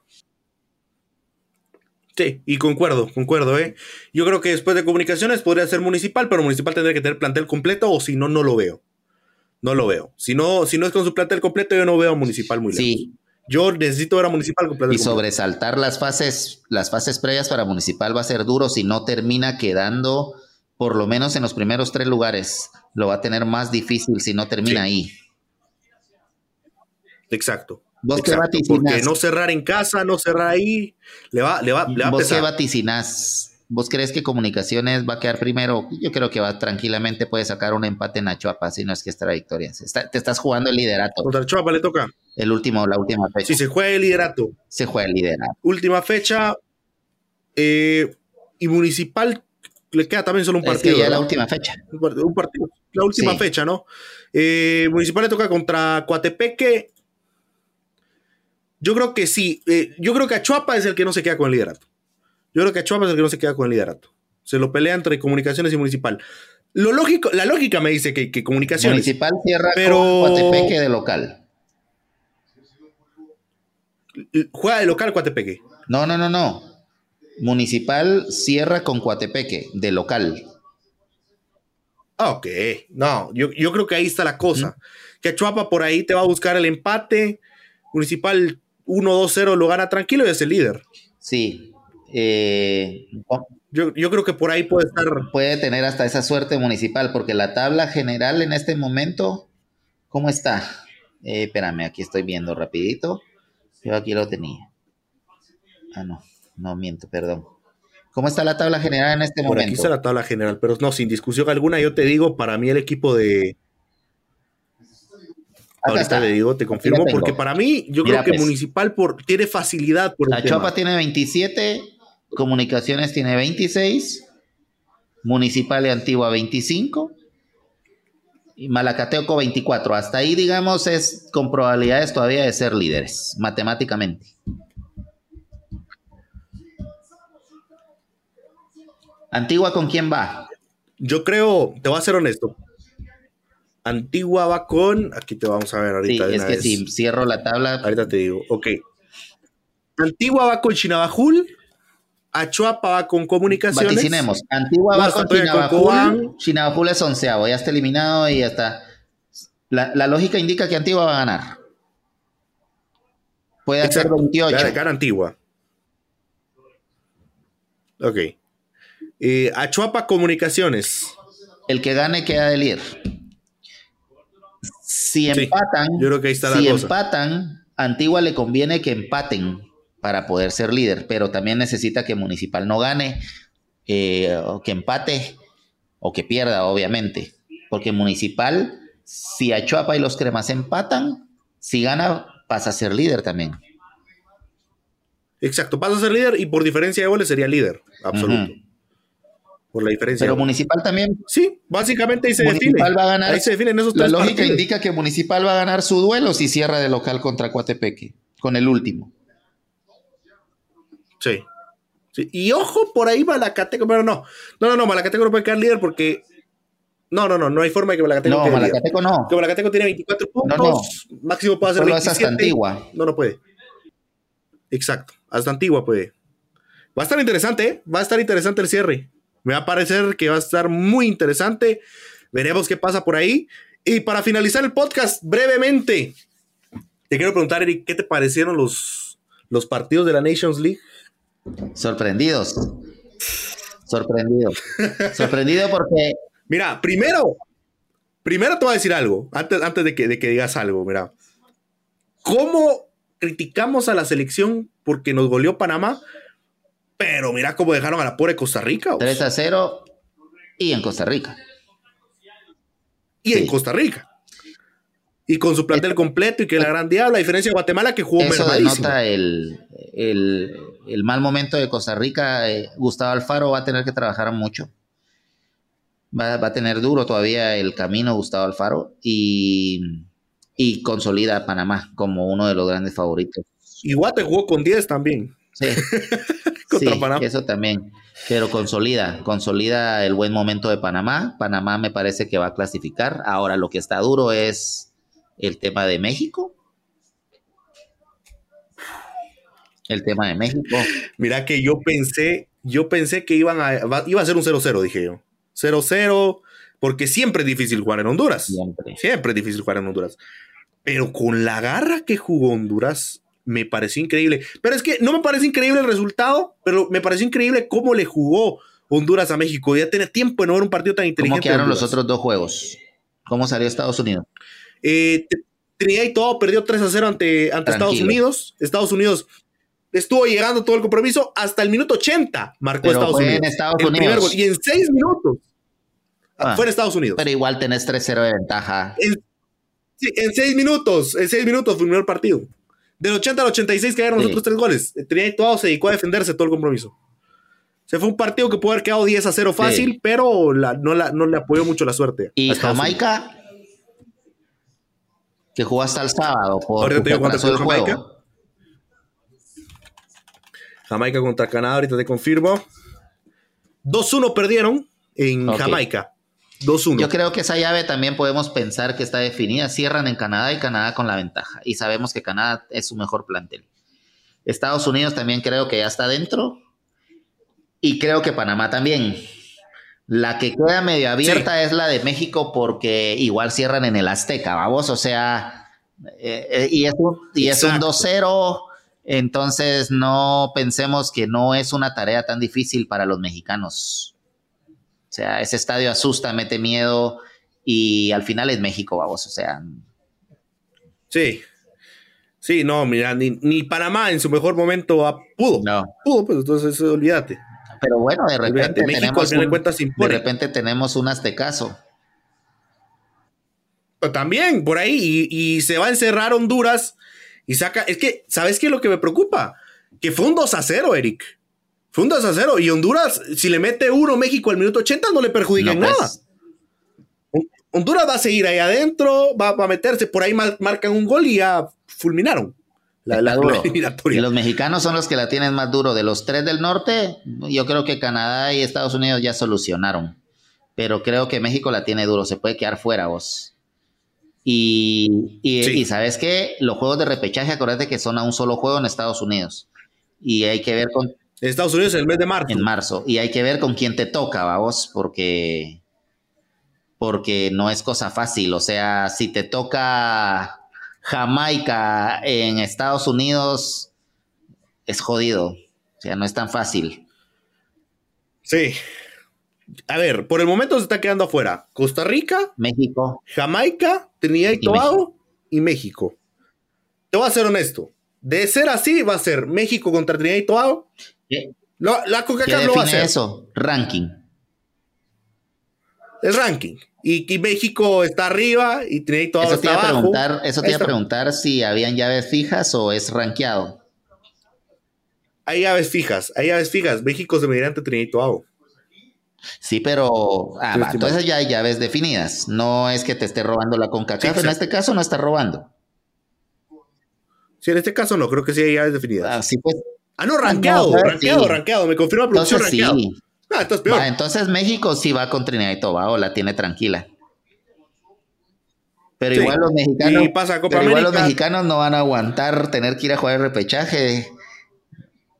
Sí, y concuerdo, concuerdo, ¿eh? Yo creo que después de Comunicaciones podría ser Municipal, pero Municipal tendría que tener plantel completo, o si no, no lo veo. No lo veo. Si no, si no es con su plantel completo, yo no veo a Municipal muy lejos. Sí. Yo necesito ver a Municipal completo. Y sobresaltar las fases, las fases previas para Municipal va a ser duro si no termina quedando, por lo menos en los primeros tres lugares. Lo va a tener más difícil si no termina sí. ahí. Exacto. ¿Vos Exacto, qué vaticinás? Porque no cerrar en casa, no cerrar ahí, le va, le va, le va a ¿Vos pesar. qué vaticinás? ¿Vos crees que Comunicaciones va a quedar primero? Yo creo que va tranquilamente, puede sacar un empate en Achuapa, si no es que esta victoria. Está, te estás jugando el liderato. Contra Achuapa le toca. El último, la última fecha. Si se juega el liderato. Se juega el liderato. Última fecha. Eh, y Municipal le queda también solo un partido. Es que ya ¿no? la última fecha. Un partido. La última sí. fecha, ¿no? Eh, Municipal le toca contra Coatepeque. Yo creo que sí. Eh, yo creo que Achuapa es el que no se queda con el liderato. Yo creo que Achuapa es el que no se queda con el liderato. Se lo pelea entre Comunicaciones y Municipal. Lo lógico, la lógica me dice que, que Comunicaciones. Municipal cierra pero... con Coatepeque de local. Juega de local Coatepeque. No, no, no, no. Municipal cierra con Coatepeque de local. Ok, no, yo, yo creo que ahí está la cosa. ¿Mm? Que Achuapa por ahí te va a buscar el empate. Municipal uno dos cero lo gana tranquilo y es el líder. Sí. Eh, yo, yo creo que por ahí puede estar. Puede tener hasta esa suerte Municipal, porque la tabla general en este momento, ¿cómo está? Eh, espérame, aquí estoy viendo rapidito. Yo aquí lo tenía. Ah, no, no miento, perdón. ¿Cómo está la tabla general en este por momento? Aquí está la tabla general, pero no, sin discusión alguna, yo te digo, para mí el equipo de... Acá ahorita está. Le digo, te confirmo, porque para mí, yo Mira, creo que pues, Municipal por, tiene facilidad por el La Chopa tiene veintisiete, Comunicaciones tiene veintiséis, Municipal de Antigua veinticinco, y Malacateco veinticuatro. Hasta ahí, digamos, es con probabilidades todavía de ser líderes, matemáticamente. Antigua, ¿con quién va? Yo creo, te voy a ser honesto. Antigua va con... Aquí te vamos a ver ahorita. Sí, es que vez. Si cierro la tabla... Ahorita te digo, ok. Antigua va con Chinabajul. Achuapa va con Comunicaciones. Vaticinemos. Antigua va con Chinabajul. Chinabajul es onceavo, ya está eliminado y ya está. La, la lógica indica que Antigua va a ganar. Puede hacer veintiocho. Gana, gana Antigua. Ok. Eh, Achuapa Comunicaciones. El que gane queda de líder. Si empatan, sí, yo creo que ahí está si la cosa. empatan, Antigua le conviene que empaten para poder ser líder, pero también necesita que Municipal no gane, eh, o que empate, o que pierda, obviamente. Porque Municipal, si Achuapa y los Cremas empatan, si gana, pasa a ser líder también. Exacto, pasa a ser líder y por diferencia de goles sería líder, absoluto. Uh-huh. Por la diferencia. Pero Municipal también. Sí, básicamente ahí se Municipal define. Va a ganar, ahí se definen esos la tres lógica partidos. Indica que Municipal va a ganar su duelo si cierra de local contra Coatepeque, con el último. Sí. sí. Y ojo, por ahí Malacateco, pero no. No, no, no, Malacateco no puede quedar líder porque... No, no, no, no hay forma de que Malacateco No, quede Malacateco líder. no. Que Malacateco tiene veinticuatro puntos, no, no. máximo puede hacer Solo veintisiete. Es hasta Antigua. No, no puede. Exacto. hasta Antigua, pues. Va a estar interesante, ¿eh? Va a estar interesante el cierre. Me va a parecer que va a estar muy interesante. Veremos qué pasa por ahí. Y para finalizar el podcast, brevemente, te quiero preguntar, Eric, ¿qué te parecieron los, los partidos de la Nations League? Sorprendidos. Sorprendido. Sorprendido porque... Mira, primero, primero te voy a decir algo, antes, antes de, que, de que digas algo, mira. ¿Cómo criticamos a la selección porque nos goleó Panamá? Pero mira cómo dejaron a la pobre Costa Rica. tres a cero y en Costa Rica. Y sí. En Costa Rica. Y con su plantel completo y que la gran diabla, a diferencia de Guatemala que jugó eso mermadísimo. denota el, el, el mal momento de Costa Rica. Eh, Gustavo Alfaro va a tener que trabajar mucho. Va, va a tener duro todavía el camino Gustavo Alfaro y, y consolida a Panamá como uno de los grandes favoritos. Y Guate jugó con diez también. Sí, contra sí, Panamá. Eso también. Pero consolida, consolida el buen momento de Panamá. Panamá me parece que va a clasificar. Ahora lo que está duro es el tema de México. El tema de México. Mira que yo pensé, yo pensé que iban a, iba a ser un cero cero, dije yo. cero cero, porque siempre es difícil jugar en Honduras. Siempre. Siempre es difícil jugar en Honduras. Pero con la garra que jugó Honduras, me pareció increíble. Pero es que no me parece increíble el resultado, pero me pareció increíble cómo le jugó Honduras a México. Ya tiene tiempo de no ver un partido tan inteligente. ¿Cómo quedaron los otros dos juegos? ¿Cómo salió Estados Unidos? Eh, Trinidad y Tobago perdió tres a cero ante, ante Estados Unidos. Estados Unidos estuvo llegando todo el compromiso hasta el minuto ochenta. Marcó pero Estados fue Unidos. En Estados el Unidos. Primer gol. Y en seis minutos ah, fue en Estados Unidos. Pero igual tenés tres cero de ventaja. En, sí, en seis minutos. En seis minutos fue el partido. Del ochenta al ochenta y seis cayeron los sí. otros tres goles. Trinidad y Tobago se dedicó a defenderse todo el compromiso. Se fue un partido que pudo haber quedado diez a cero fácil, sí. pero la, no, la, no le apoyó mucho la suerte. Y Jamaica, Unidos. Que jugó hasta el sábado. Por ahorita te digo cuánto fue Jamaica. Juego. Jamaica contra Canadá, ahorita te confirmo. dos uno perdieron en okay. Jamaica. dos uno. Yo creo que esa llave también podemos pensar que está definida. Cierran en Canadá y Canadá con la ventaja. Y sabemos que Canadá es su mejor plantel. Estados Unidos también creo que ya está dentro. Y creo que Panamá también. La que queda medio abierta sí. es la de México porque igual cierran en el Azteca, vamos. O sea, eh, eh, y, es un, y es un dos cero. Entonces no pensemos que no es una tarea tan difícil para los mexicanos. O sea, ese estadio asusta, mete miedo y al final es México, vamos. O sea. Sí. Sí, no, mira, ni, ni Panamá en su mejor momento pudo. No. Pudo, pues entonces olvídate. Pero bueno, de repente, México, tenemos, un, de, de repente tenemos un aztecaso. Pero también, por ahí, y, y se va a encerrar Honduras y saca. Es que, ¿sabes qué es lo que me preocupa? Que fue un dos a cero, Eric. Fue un dos a cero. Y Honduras, si le mete uno México al minuto ochenta, no le perjudica no, en pues. nada. Honduras va a seguir ahí adentro, va, va a meterse. Por ahí mar, marcan un gol y ya fulminaron. La, la, la eliminatoria. Y los mexicanos son los que la tienen más duro. De los tres del norte, yo creo que Canadá y Estados Unidos ya solucionaron. Pero creo que México la tiene duro. Se puede quedar fuera, vos. Y, y, sí. y ¿sabes qué? Los juegos de repechaje, acuérdate que son a un solo juego en Estados Unidos. Y hay que ver con... Estados Unidos en el mes de marzo. En marzo. Y hay que ver con quién te toca, vamos, porque... Porque no es cosa fácil. O sea, si te toca... Jamaica en Estados Unidos es jodido, o sea, no es tan fácil. Sí. A ver, por el momento se está quedando afuera Costa Rica, México, Jamaica, Trinidad y, y Tobago México. y México. Te voy a ser honesto, de ser así va a ser México contra Trinidad y Tobago. ¿Qué? Lo, la CONCACAF lo va a hacer. Eso? Ranking. El ranking. Y, y México está arriba y Trinidad y Tobago está abajo. Preguntar, eso te iba a preguntar si habían llaves fijas o es rankeado. Hay llaves fijas, hay llaves fijas. México se medirá ante Trinidad y Tobago. Sí, pero ah, va, entonces ya hay llaves definidas. No es que te esté robando la CONCACAF. Sí, en sí. este caso no está robando. Sí, en este caso no, creo que sí hay llaves definidas. Ah, sí, pues. Ah, no, rankeado, no, rankeado, sí. rankeado. Me confirma la producción, entonces, rankeado. Sí. Ah, entonces peor. Va, entonces México sí va con Trinidad y Tobago, la tiene tranquila. Pero sí. igual los mexicanos, pasa Copa pero igual los América. mexicanos no van a aguantar tener que ir a jugar el repechaje.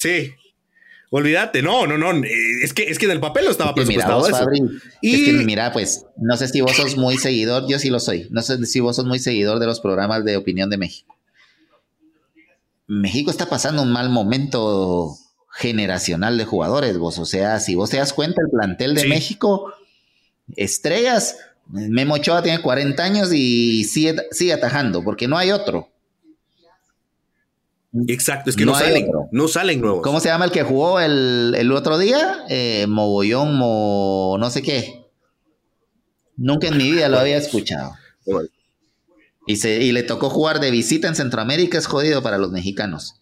Sí. Olvídate, no, no, no. Es que, es que en el papel no estaba presupuestado mira, eso. Fabri, y... Es que mira, pues, no sé si vos sos muy seguidor, yo sí lo soy. No sé si vos sos muy seguidor de los programas de opinión de México. México está pasando un mal momento generacional de jugadores, vos. O sea, si vos te das cuenta, el plantel de sí. México, estrellas, Memo Ochoa tiene cuarenta años y sigue, sigue atajando, porque no hay otro. Exacto, es que no, no salen, otro. no salen nuevos. ¿Cómo se llama el que jugó el, el otro día? Eh, Mogollón, Mo... no sé qué. Nunca en mi vida lo había escuchado. Bueno. Y, se, y le tocó jugar de visita en Centroamérica, es jodido para los mexicanos.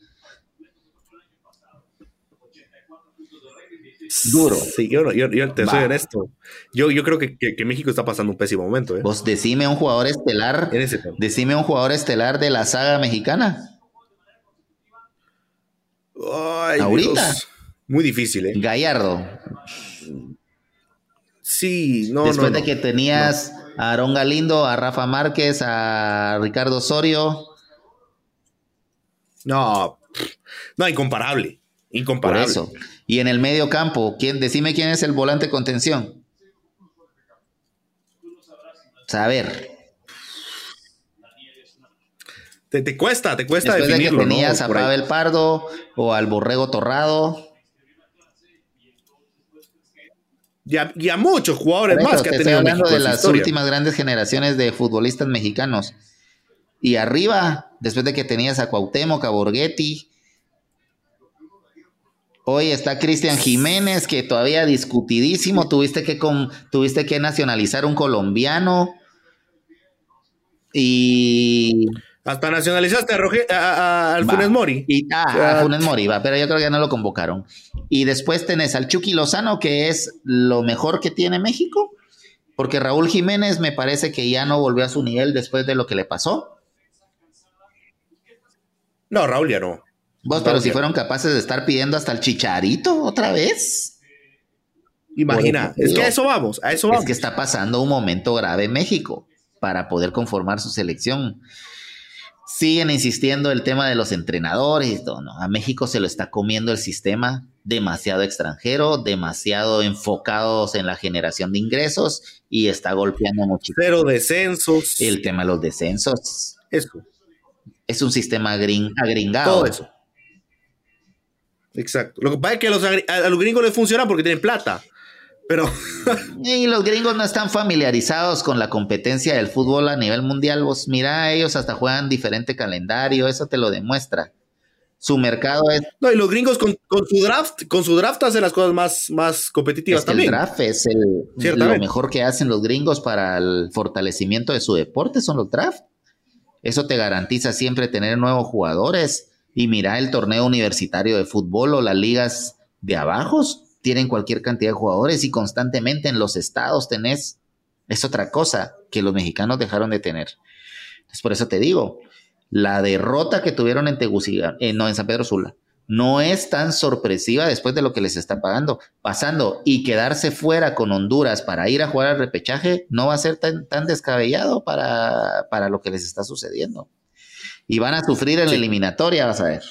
Duro. Sí, yo, yo, yo te Va. soy honesto. Yo, yo creo que, que, que México está pasando un pésimo momento. ¿eh? Vos decime un jugador estelar. Decime un jugador estelar de la saga mexicana. Ay, ahorita Dios. Muy difícil, ¿eh? Gallardo. Sí, no, Después no, de que no, tenías no. a Aarón Galindo, a Rafa Márquez, a Ricardo Osorio. No, no, incomparable. Incomparable. Por eso. Y en el medio campo, ¿quién, decime quién es el volante contención. Saber. Te, te cuesta, te cuesta Después definirlo, de que tenías ¿no? a Pavel Pardo o al Borrego Torrado. Y a, y a muchos jugadores eso, más que ha tenido hablando México de las historia. últimas grandes generaciones de futbolistas mexicanos. Y arriba, después de que tenías a Cuauhtémoc, a Borghetti. Hoy está Cristian Jiménez, que todavía discutidísimo. Tuviste que, con, tuviste que nacionalizar un colombiano. Y... Hasta nacionalizaste a, Roger, a, a, a al Funes Mori. Y, ah, o sea, a Funes Mori, va, pero yo creo que ya no lo convocaron. Y después tenés al Chucky Lozano, que es lo mejor que tiene México, porque Raúl Jiménez me parece que ya no volvió a su nivel después de lo que le pasó. No, Raúl ya no. Vos, Raúl pero ya. si fueron capaces de estar pidiendo hasta el Chicharito otra vez. Imagina, es que a eso vamos, a eso vamos. Es que está pasando un momento grave en México para poder conformar su selección. Siguen insistiendo el tema de los entrenadores. No, no, a México se lo está comiendo el sistema, demasiado extranjero, demasiado enfocados en la generación de ingresos y está golpeando mucho. Cero descensos. El tema de los descensos. Eso. Es un sistema gring, agringado. Todo eso. Exacto. Lo que pasa es que a los, a los gringos les funciona porque tienen plata. Pero... y los gringos no están familiarizados con la competencia del fútbol a nivel mundial. Vos mira, ellos hasta juegan diferente calendario, eso te lo demuestra. Su mercado es... No, y los gringos con, con su draft, con su draft hacen las cosas más, más competitivas es que también. El draft es el, lo mejor que hacen los gringos para el fortalecimiento de su deporte, son los draft. Eso te garantiza siempre tener nuevos jugadores. Y mira el torneo universitario de fútbol o las ligas de abajo tienen cualquier cantidad de jugadores y constantemente en los estados tenés, es otra cosa que los mexicanos dejaron de tener. Entonces, por eso te digo, la derrota que tuvieron en Tegucigalpa, eh, no, en San Pedro Sula, no es tan sorpresiva después de lo que les está pagando, pasando, y quedarse fuera con Honduras para ir a jugar al repechaje no va a ser tan, tan descabellado para, para lo que les está sucediendo. Y van a sufrir en sí. la eliminatoria, vas a ver.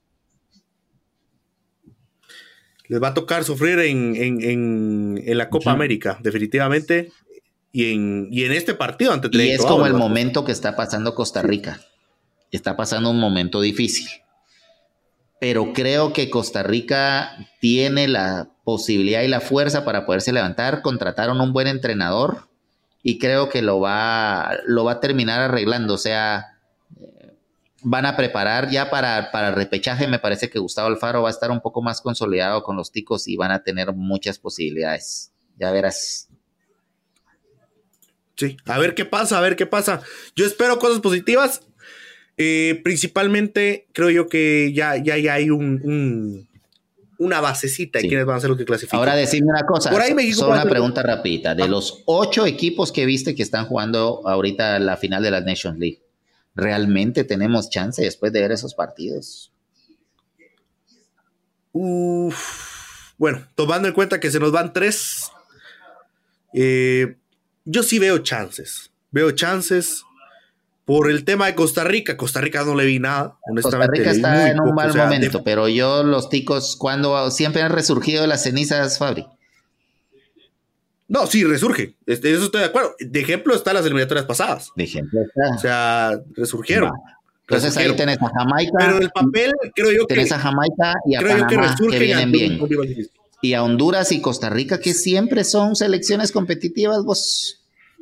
Les va a tocar sufrir en, en, en, en la Copa uh-huh. América, definitivamente, y en, y en este partido ante Y es como el momento que está pasando Costa Rica. Está pasando un momento difícil. Pero creo que Costa Rica tiene la posibilidad y la fuerza para poderse levantar. Contrataron un buen entrenador y creo que lo va, lo va a terminar arreglando. O sea, van a preparar ya para, para el repechaje. Me parece que Gustavo Alfaro va a estar un poco más consolidado con los ticos y van a tener muchas posibilidades. Ya verás. Sí, a ver qué pasa, a ver qué pasa. Yo espero cosas positivas. Eh, principalmente creo yo que ya, ya, ya hay un, un, una basecita de sí. quienes van a ser los que clasifican. Ahora decime una cosa, por ahí México solo una ser... pregunta rapidita. De ah. los ocho equipos que viste que están jugando ahorita la final de la Nations League, ¿realmente tenemos chance después de ver esos partidos? Uf, bueno, tomando en cuenta que se nos van tres, eh, yo sí veo chances. Veo chances. Por el tema de Costa Rica, Costa Rica no le vi nada, honestamente. Costa Rica está muy en un poco, mal o sea, momento, de... pero yo los ticos, cuando siempre han resurgido de las cenizas, Fabri. No, sí, resurge, eso estoy de acuerdo. De ejemplo están las eliminatorias pasadas. De ejemplo está. O sea, resurgieron. Va. Entonces resurgieron. ahí tenés a Jamaica. Pero en el papel, creo yo que... Tenés a Jamaica y a creo Panamá, que, que vienen bien. Y a Honduras y Costa Rica, que siempre son selecciones competitivas, vos...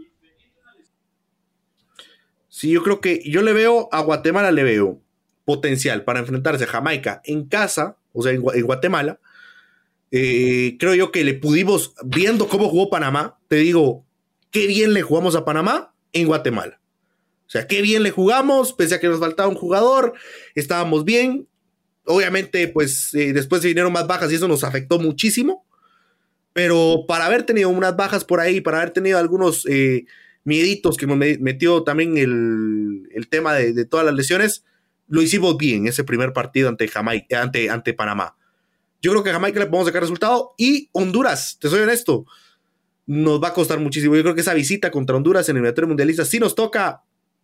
Sí, yo creo que yo le veo a Guatemala, le veo potencial para enfrentarse a Jamaica en casa, o sea, en, en Guatemala. Eh, creo yo que le pudimos, viendo cómo jugó Panamá, te digo, qué bien le jugamos a Panamá en Guatemala. O sea, qué bien le jugamos, pese a que nos faltaba un jugador, estábamos bien. Obviamente, pues eh, después se vinieron más bajas y eso nos afectó muchísimo. Pero para haber tenido unas bajas por ahí, para haber tenido algunos... Eh, mieditos que nos metió también el, el tema de, de todas las lesiones, lo hicimos bien ese primer partido ante Jamaica, ante, ante Panamá. Yo creo que a Jamaica le podemos sacar resultado, y Honduras, te soy honesto, nos va a costar muchísimo. Yo creo que esa visita contra Honduras en el eliminatorio mundialista sí nos toca.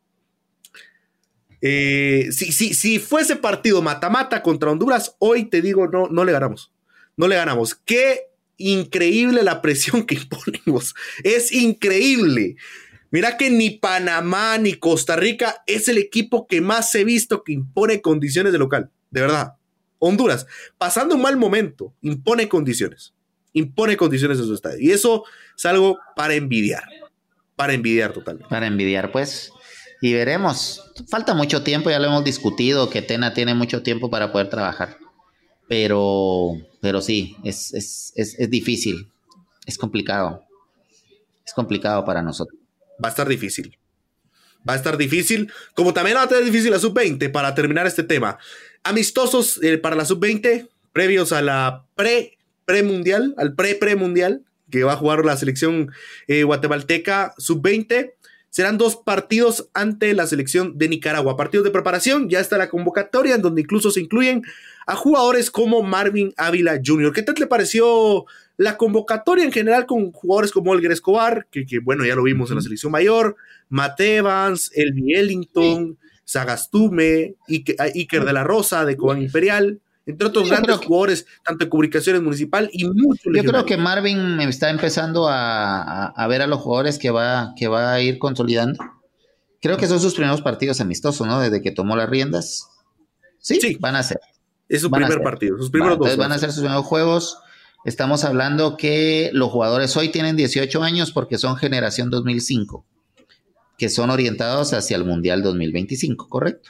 Eh, si, si, si fuese partido mata-mata contra Honduras, hoy te digo, no, no le ganamos. No le ganamos. Qué increíble la presión que imponemos. Es increíble. Mira que ni Panamá ni Costa Rica es el equipo que más he visto que impone condiciones de local. De verdad. Honduras, pasando un mal momento, impone condiciones. Impone condiciones en su estadio. Y eso es algo para envidiar. Para envidiar totalmente. Para envidiar, pues. Y veremos. Falta mucho tiempo, ya lo hemos discutido, que Tena tiene mucho tiempo para poder trabajar. Pero, pero sí, es, es, es, es difícil. Es complicado. Es complicado para nosotros. Va a estar difícil. Va a estar difícil. Como también va a estar difícil la sub veinte, para terminar este tema. Amistosos eh, para la sub veinte, previos a la pre, pre-mundial, al pre-pre-mundial, que va a jugar la selección eh, guatemalteca sub veinte. Serán dos partidos ante la selección de Nicaragua. Partidos de preparación, ya está la convocatoria, en donde incluso se incluyen a jugadores como Marvin Ávila junior ¿Qué tal te pareció la convocatoria en general con jugadores como Elguer Escobar, que, que bueno, ya lo vimos en la selección mayor, Matt Evans, Elvi Ellington, Sagastume, Iker, Iker de la Rosa de Cobán Imperial, entre otros yo grandes que, jugadores, tanto de comunicaciones municipal y mucho. Yo creo que Marvin está empezando a, a, a ver a los jugadores que va, que va a ir consolidando. Creo que son sus primeros partidos amistosos, ¿no? Desde que tomó las riendas. Sí, sí. Van a ser. Es su primer partido, sus primeros Va, dos. Van a ser sus primeros juegos. Estamos hablando que los jugadores hoy tienen dieciocho años porque son generación dos mil cinco, que son orientados hacia el Mundial dos mil veinticinco, ¿correcto?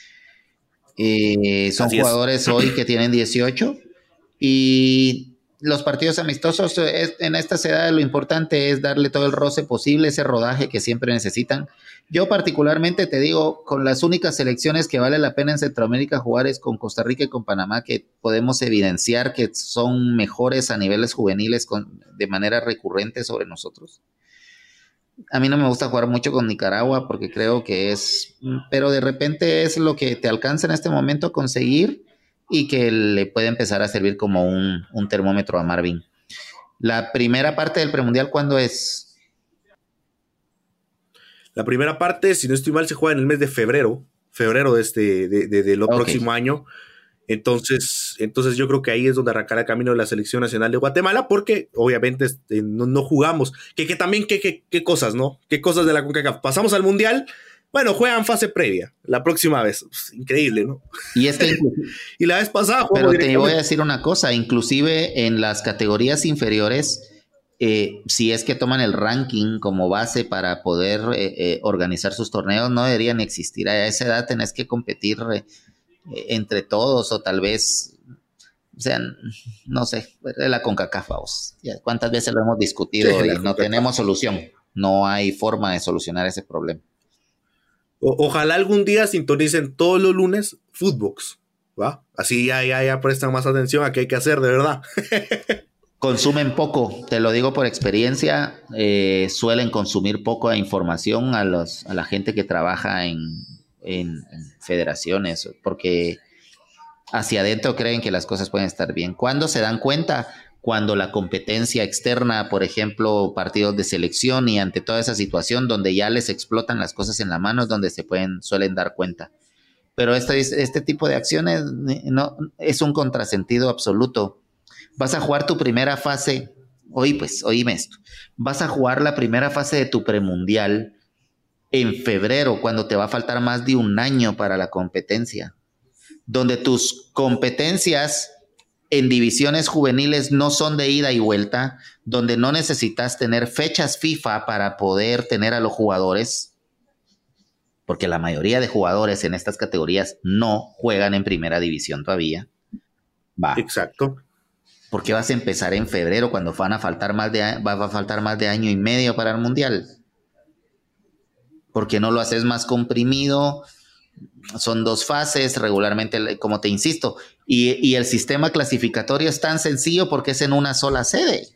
Eh, son Así jugadores es. hoy que tienen dieciocho y los partidos amistosos es, en estas edades lo importante es darle todo el roce posible, ese rodaje que siempre necesitan. Yo particularmente te digo, con las únicas selecciones que vale la pena en Centroamérica jugar es con Costa Rica y con Panamá, que podemos evidenciar que son mejores a niveles juveniles con, de manera recurrente sobre nosotros. A mí no me gusta jugar mucho con Nicaragua porque creo que es, pero de repente es lo que te alcanza en este momento conseguir y que le puede empezar a servir como un, un termómetro a Marvin. La primera parte del premundial, ¿cuándo es? La primera parte, si no estoy mal, se juega en el mes de febrero, febrero de este, de, de, de lo okay. próximo año. Entonces, entonces yo creo que ahí es donde arrancará el camino de la selección nacional de Guatemala, porque obviamente este, no, no jugamos. Que, que también, qué que, que cosas, ¿no? Qué cosas de la CONCACAF. Pasamos al Mundial, bueno, juegan fase previa la próxima vez. Pues, increíble, ¿no? Y es que y la vez pasada pero te voy a decir una cosa, inclusive en las categorías inferiores, eh, si es que toman el ranking como base para poder eh, eh, organizar sus torneos, no deberían existir. A esa edad tenés que competir eh, entre todos, o tal vez, o sea, no sé, la CONCACAF, ¿cuántas veces lo hemos discutido? Sí, y no CONCACAF. Tenemos solución, no hay forma de solucionar ese problema. O, ojalá algún día sintonicen todos los lunes Footbox, ¿va? Así ya, ya, ya prestan más atención a qué hay que hacer, de verdad. Consumen poco, te lo digo por experiencia, eh, suelen consumir poco de información a, los, a la gente que trabaja en, en, en federaciones, porque hacia adentro creen que las cosas pueden estar bien. ¿Cuándo se dan cuenta? cuando la competencia externa, por ejemplo, partidos de selección y ante toda esa situación donde ya les explotan las cosas en la mano es donde se pueden, suelen dar cuenta. Pero este, este tipo de acciones no, es un contrasentido absoluto. Vas a jugar tu primera fase, oí pues, oíme esto, vas a jugar la primera fase de tu premundial en febrero, cuando te va a faltar más de un año para la competencia, donde tus competencias en divisiones juveniles no son de ida y vuelta, donde no necesitas tener fechas FIFA para poder tener a los jugadores, porque la mayoría de jugadores en estas categorías no juegan en primera división todavía. Va. Exacto. ¿Por qué vas a empezar en febrero cuando van a faltar más de, va a faltar más de año y medio para el Mundial? ¿Por qué no lo haces más comprimido? Son dos fases, regularmente, como te insisto, y, y el sistema clasificatorio es tan sencillo porque es en una sola sede.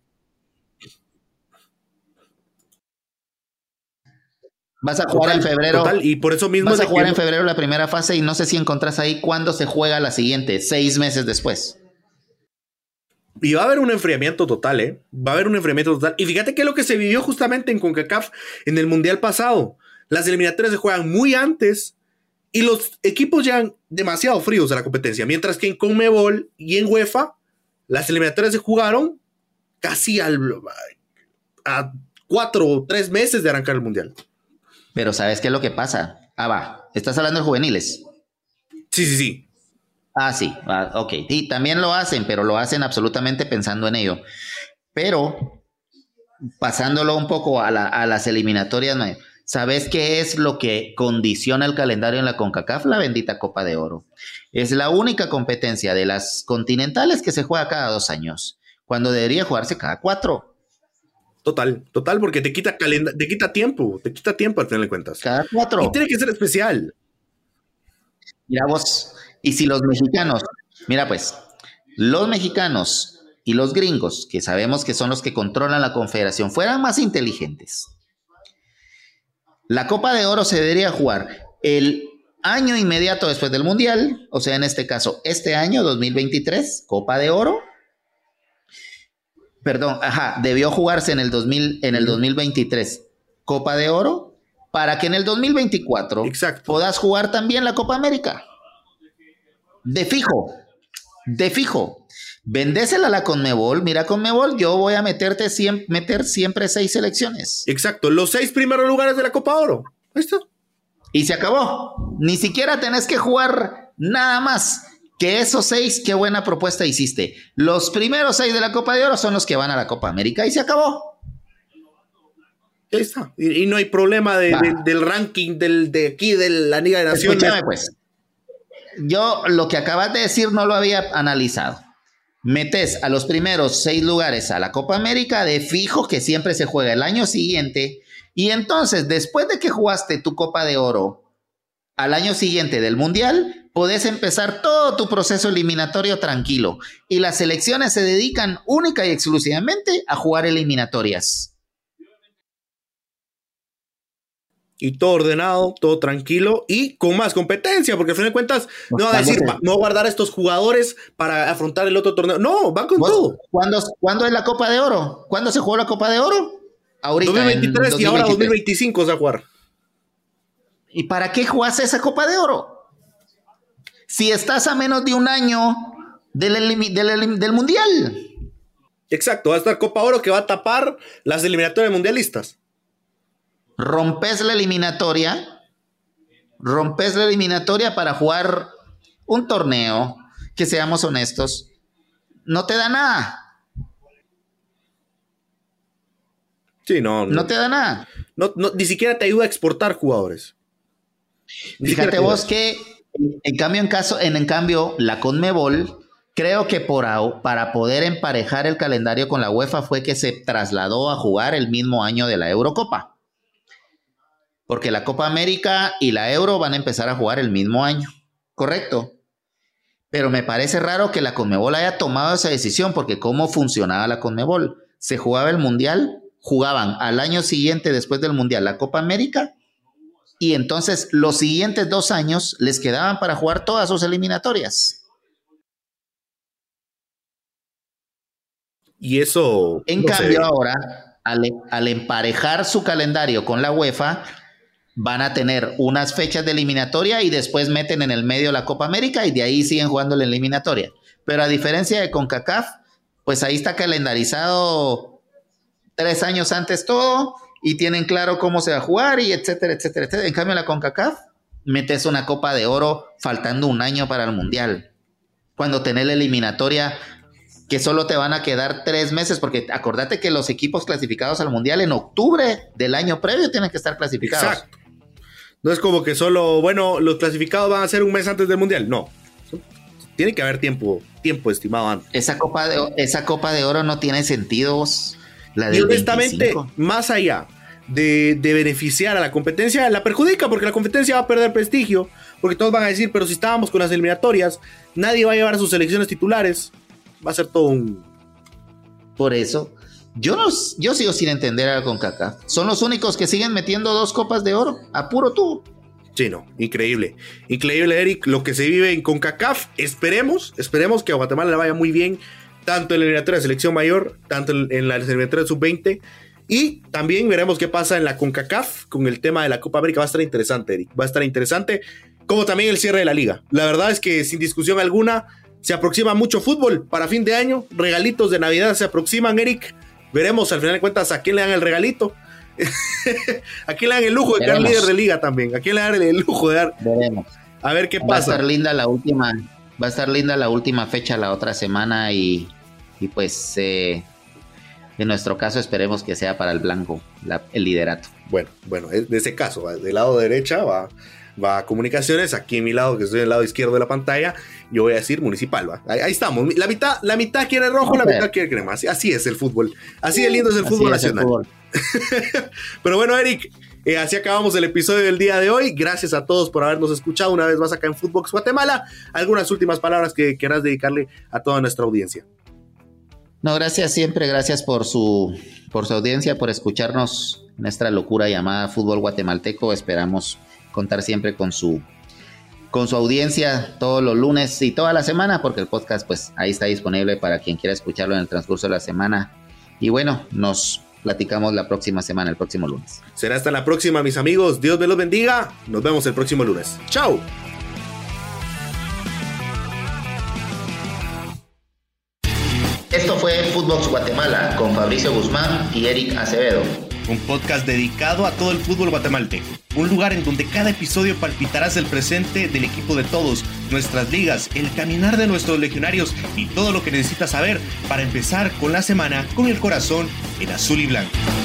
Vas a jugar total, en febrero. Total, y por eso mismo vas a jugar que... en febrero la primera fase y no sé si encontrás ahí cuándo se juega la siguiente, seis meses después. Y va a haber un enfriamiento total, ¿eh? Va a haber un enfriamiento total. Y fíjate que es lo que se vivió justamente en CONCACAF en el Mundial pasado. Las eliminatorias se juegan muy antes y los equipos llegan demasiado fríos a la competencia. Mientras que en CONMEBOL y en UEFA, las eliminatorias se jugaron casi al, a cuatro o tres meses de arrancar el Mundial. Pero ¿sabes qué es lo que pasa? Ah, va. ¿Estás hablando de juveniles? Sí, sí, sí. Ah, sí, ah, ok. Sí, también lo hacen, pero lo hacen absolutamente pensando en ello. Pero, pasándolo un poco a, la, a las eliminatorias, ¿sabes qué es lo que condiciona el calendario en la CONCACAF? La bendita Copa de Oro. Es la única competencia de las continentales que se juega cada dos años, cuando debería jugarse cada cuatro. Total, total, porque te quita, calenda- te quita tiempo, te quita tiempo al final de cuentas. Cada cuatro. Y tiene que ser especial. Mira vos... Y si los mexicanos, mira pues, los mexicanos y los gringos, que sabemos que son los que controlan la confederación, fueran más inteligentes, la Copa de Oro se debería jugar el año inmediato después del Mundial, o sea, en este caso, este año, dos mil veintitrés, Copa de Oro, perdón, ajá, debió jugarse en el, dos mil, en el dos mil veintitrés, Copa de Oro, para que en el dos mil veinticuatro Exacto. puedas jugar también la Copa América. De fijo, de fijo. Vendésela a la CONMEBOL. Mira, CONMEBOL, yo voy a meterte siempre, meter siempre seis selecciones. Exacto, los seis primeros lugares de la Copa Oro. Ahí está. Y se acabó. Ni siquiera tenés que jugar nada más que esos seis. Qué buena propuesta hiciste. Los primeros seis de la Copa de Oro son los que van a la Copa América y se acabó. Ahí está. Y, y no hay problema de, de, del ranking del, de aquí de la Liga de Naciones. Escúchame pues. Yo lo que acabas de decir no lo había analizado. Metes a los primeros seis lugares a la Copa América de fijo, que siempre se juega el año siguiente, y entonces después de que jugaste tu Copa de Oro al año siguiente del Mundial, podés empezar todo tu proceso eliminatorio tranquilo, y las selecciones se dedican única y exclusivamente a jugar eliminatorias. Y todo ordenado, todo tranquilo y con más competencia, porque al final de cuentas no va a decir, va, no va a guardar a estos jugadores para afrontar el otro torneo. No, van con todo. ¿Cuándo, ¿Cuándo es la Copa de Oro? ¿Cuándo se jugó la Copa de Oro? Ahorita. dos mil veintitrés y ahora dos mil veinticinco se va a jugar. ¿Y para qué jugás esa Copa de Oro? Si estás a menos de un año del, del, del Mundial. Exacto, va a estar Copa Oro que va a tapar las eliminatorias mundialistas. Rompes la eliminatoria, rompes la eliminatoria para jugar un torneo que, seamos honestos, no te da nada. Sí, no. No, no te da nada. No, no, ni siquiera te ayuda a exportar jugadores. Ni Fíjate vos que, en cambio, en, caso, en, en cambio, la CONMEBOL, creo que por, para poder emparejar el calendario con la UEFA fue que se trasladó a jugar el mismo año de la Eurocopa. Porque la Copa América y la Euro van a empezar a jugar el mismo año. Correcto. Pero me parece raro que la CONMEBOL haya tomado esa decisión, porque ¿cómo funcionaba la CONMEBOL? Se jugaba el Mundial, jugaban al año siguiente después del Mundial la Copa América, y entonces los siguientes dos años les quedaban para jugar todas sus eliminatorias. Y eso... En no cambio sé. ahora, al, al emparejar su calendario con la UEFA, van a tener unas fechas de eliminatoria y después meten en el medio la Copa América y de ahí siguen jugando la eliminatoria. Pero a diferencia de CONCACAF, pues ahí está calendarizado tres años antes todo y tienen claro cómo se va a jugar y etcétera, etcétera, etcétera. En cambio, la CONCACAF metes una Copa de Oro faltando un año para el Mundial. Cuando tenés la eliminatoria que solo te van a quedar tres meses, porque acordate que los equipos clasificados al Mundial en octubre del año previo tienen que estar clasificados. Exacto. No es como que solo, bueno, los clasificados van a ser un mes antes del Mundial. No. Tiene que haber tiempo, tiempo estimado antes. Esa Copa de, esa Copa de Oro no tiene sentido. La del y honestamente, veinticinco. Más allá de, de beneficiar a la competencia, la perjudica porque la competencia va a perder prestigio. Porque todos van a decir, pero si estábamos con las eliminatorias, nadie va a llevar a sus selecciones titulares. Va a ser todo un... Por eso, yo, no, yo sigo sin entender a la CONCACAF. Son los únicos que siguen metiendo dos copas de oro. A puro tú. Sí, no, increíble. Increíble, Eric, lo que se vive en CONCACAF. Esperemos, esperemos que a Guatemala le vaya muy bien, tanto en la eliminatoria de selección mayor, tanto en, en la eliminatoria de sub veinte. Y también veremos qué pasa en la CONCACAF con el tema de la Copa América. Va a estar interesante, Eric. Va a estar interesante, como también el cierre de la liga. La verdad es que sin discusión alguna, se aproxima mucho fútbol para fin de año. Regalitos de Navidad se aproximan, Eric. Veremos al final de cuentas a quién le dan el regalito. ¿A quién le dan el lujo de quedar líder de liga también? ¿A quién le dan el lujo de dar? Veremos. A ver qué va pasa. Va a estar linda la última, va a estar linda la última fecha la otra semana y, y pues eh, en nuestro caso esperemos que sea para el blanco la, el liderato. Bueno, bueno, de ese caso, del lado derecha va, va Comunicaciones, aquí en mi lado, que estoy en el lado izquierdo de la pantalla, yo voy a decir Municipal, va. Ahí, ahí estamos, la mitad, la mitad quiere rojo, la mitad quiere crema, así, así es el fútbol, así de lindo es el así fútbol es el nacional. fútbol. Pero bueno, Eric, eh, así acabamos el episodio del día de hoy. Gracias a todos por habernos escuchado una vez más acá en Footbox Guatemala. ¿Algunas últimas palabras que quieras dedicarle a toda nuestra audiencia? No, gracias siempre, gracias por su, por su audiencia, por escucharnos en esta locura llamada Fútbol Guatemalteco. Esperamos contar siempre con su, con su audiencia todos los lunes y toda la semana, porque el podcast pues ahí está disponible para quien quiera escucharlo en el transcurso de la semana. Y bueno, nos platicamos la próxima semana, el próximo lunes. Será hasta la próxima, mis amigos. Dios me los bendiga. Nos vemos el próximo lunes. ¡Chao! Esto fue Footbox Guatemala con Fabricio Guzmán y Eric Acevedo. Un podcast dedicado a todo el fútbol guatemalteco. Un lugar en donde cada episodio palpitarás el presente del equipo de todos, nuestras ligas, el caminar de nuestros legionarios y todo lo que necesitas saber para empezar con la semana con el corazón en azul y blanco.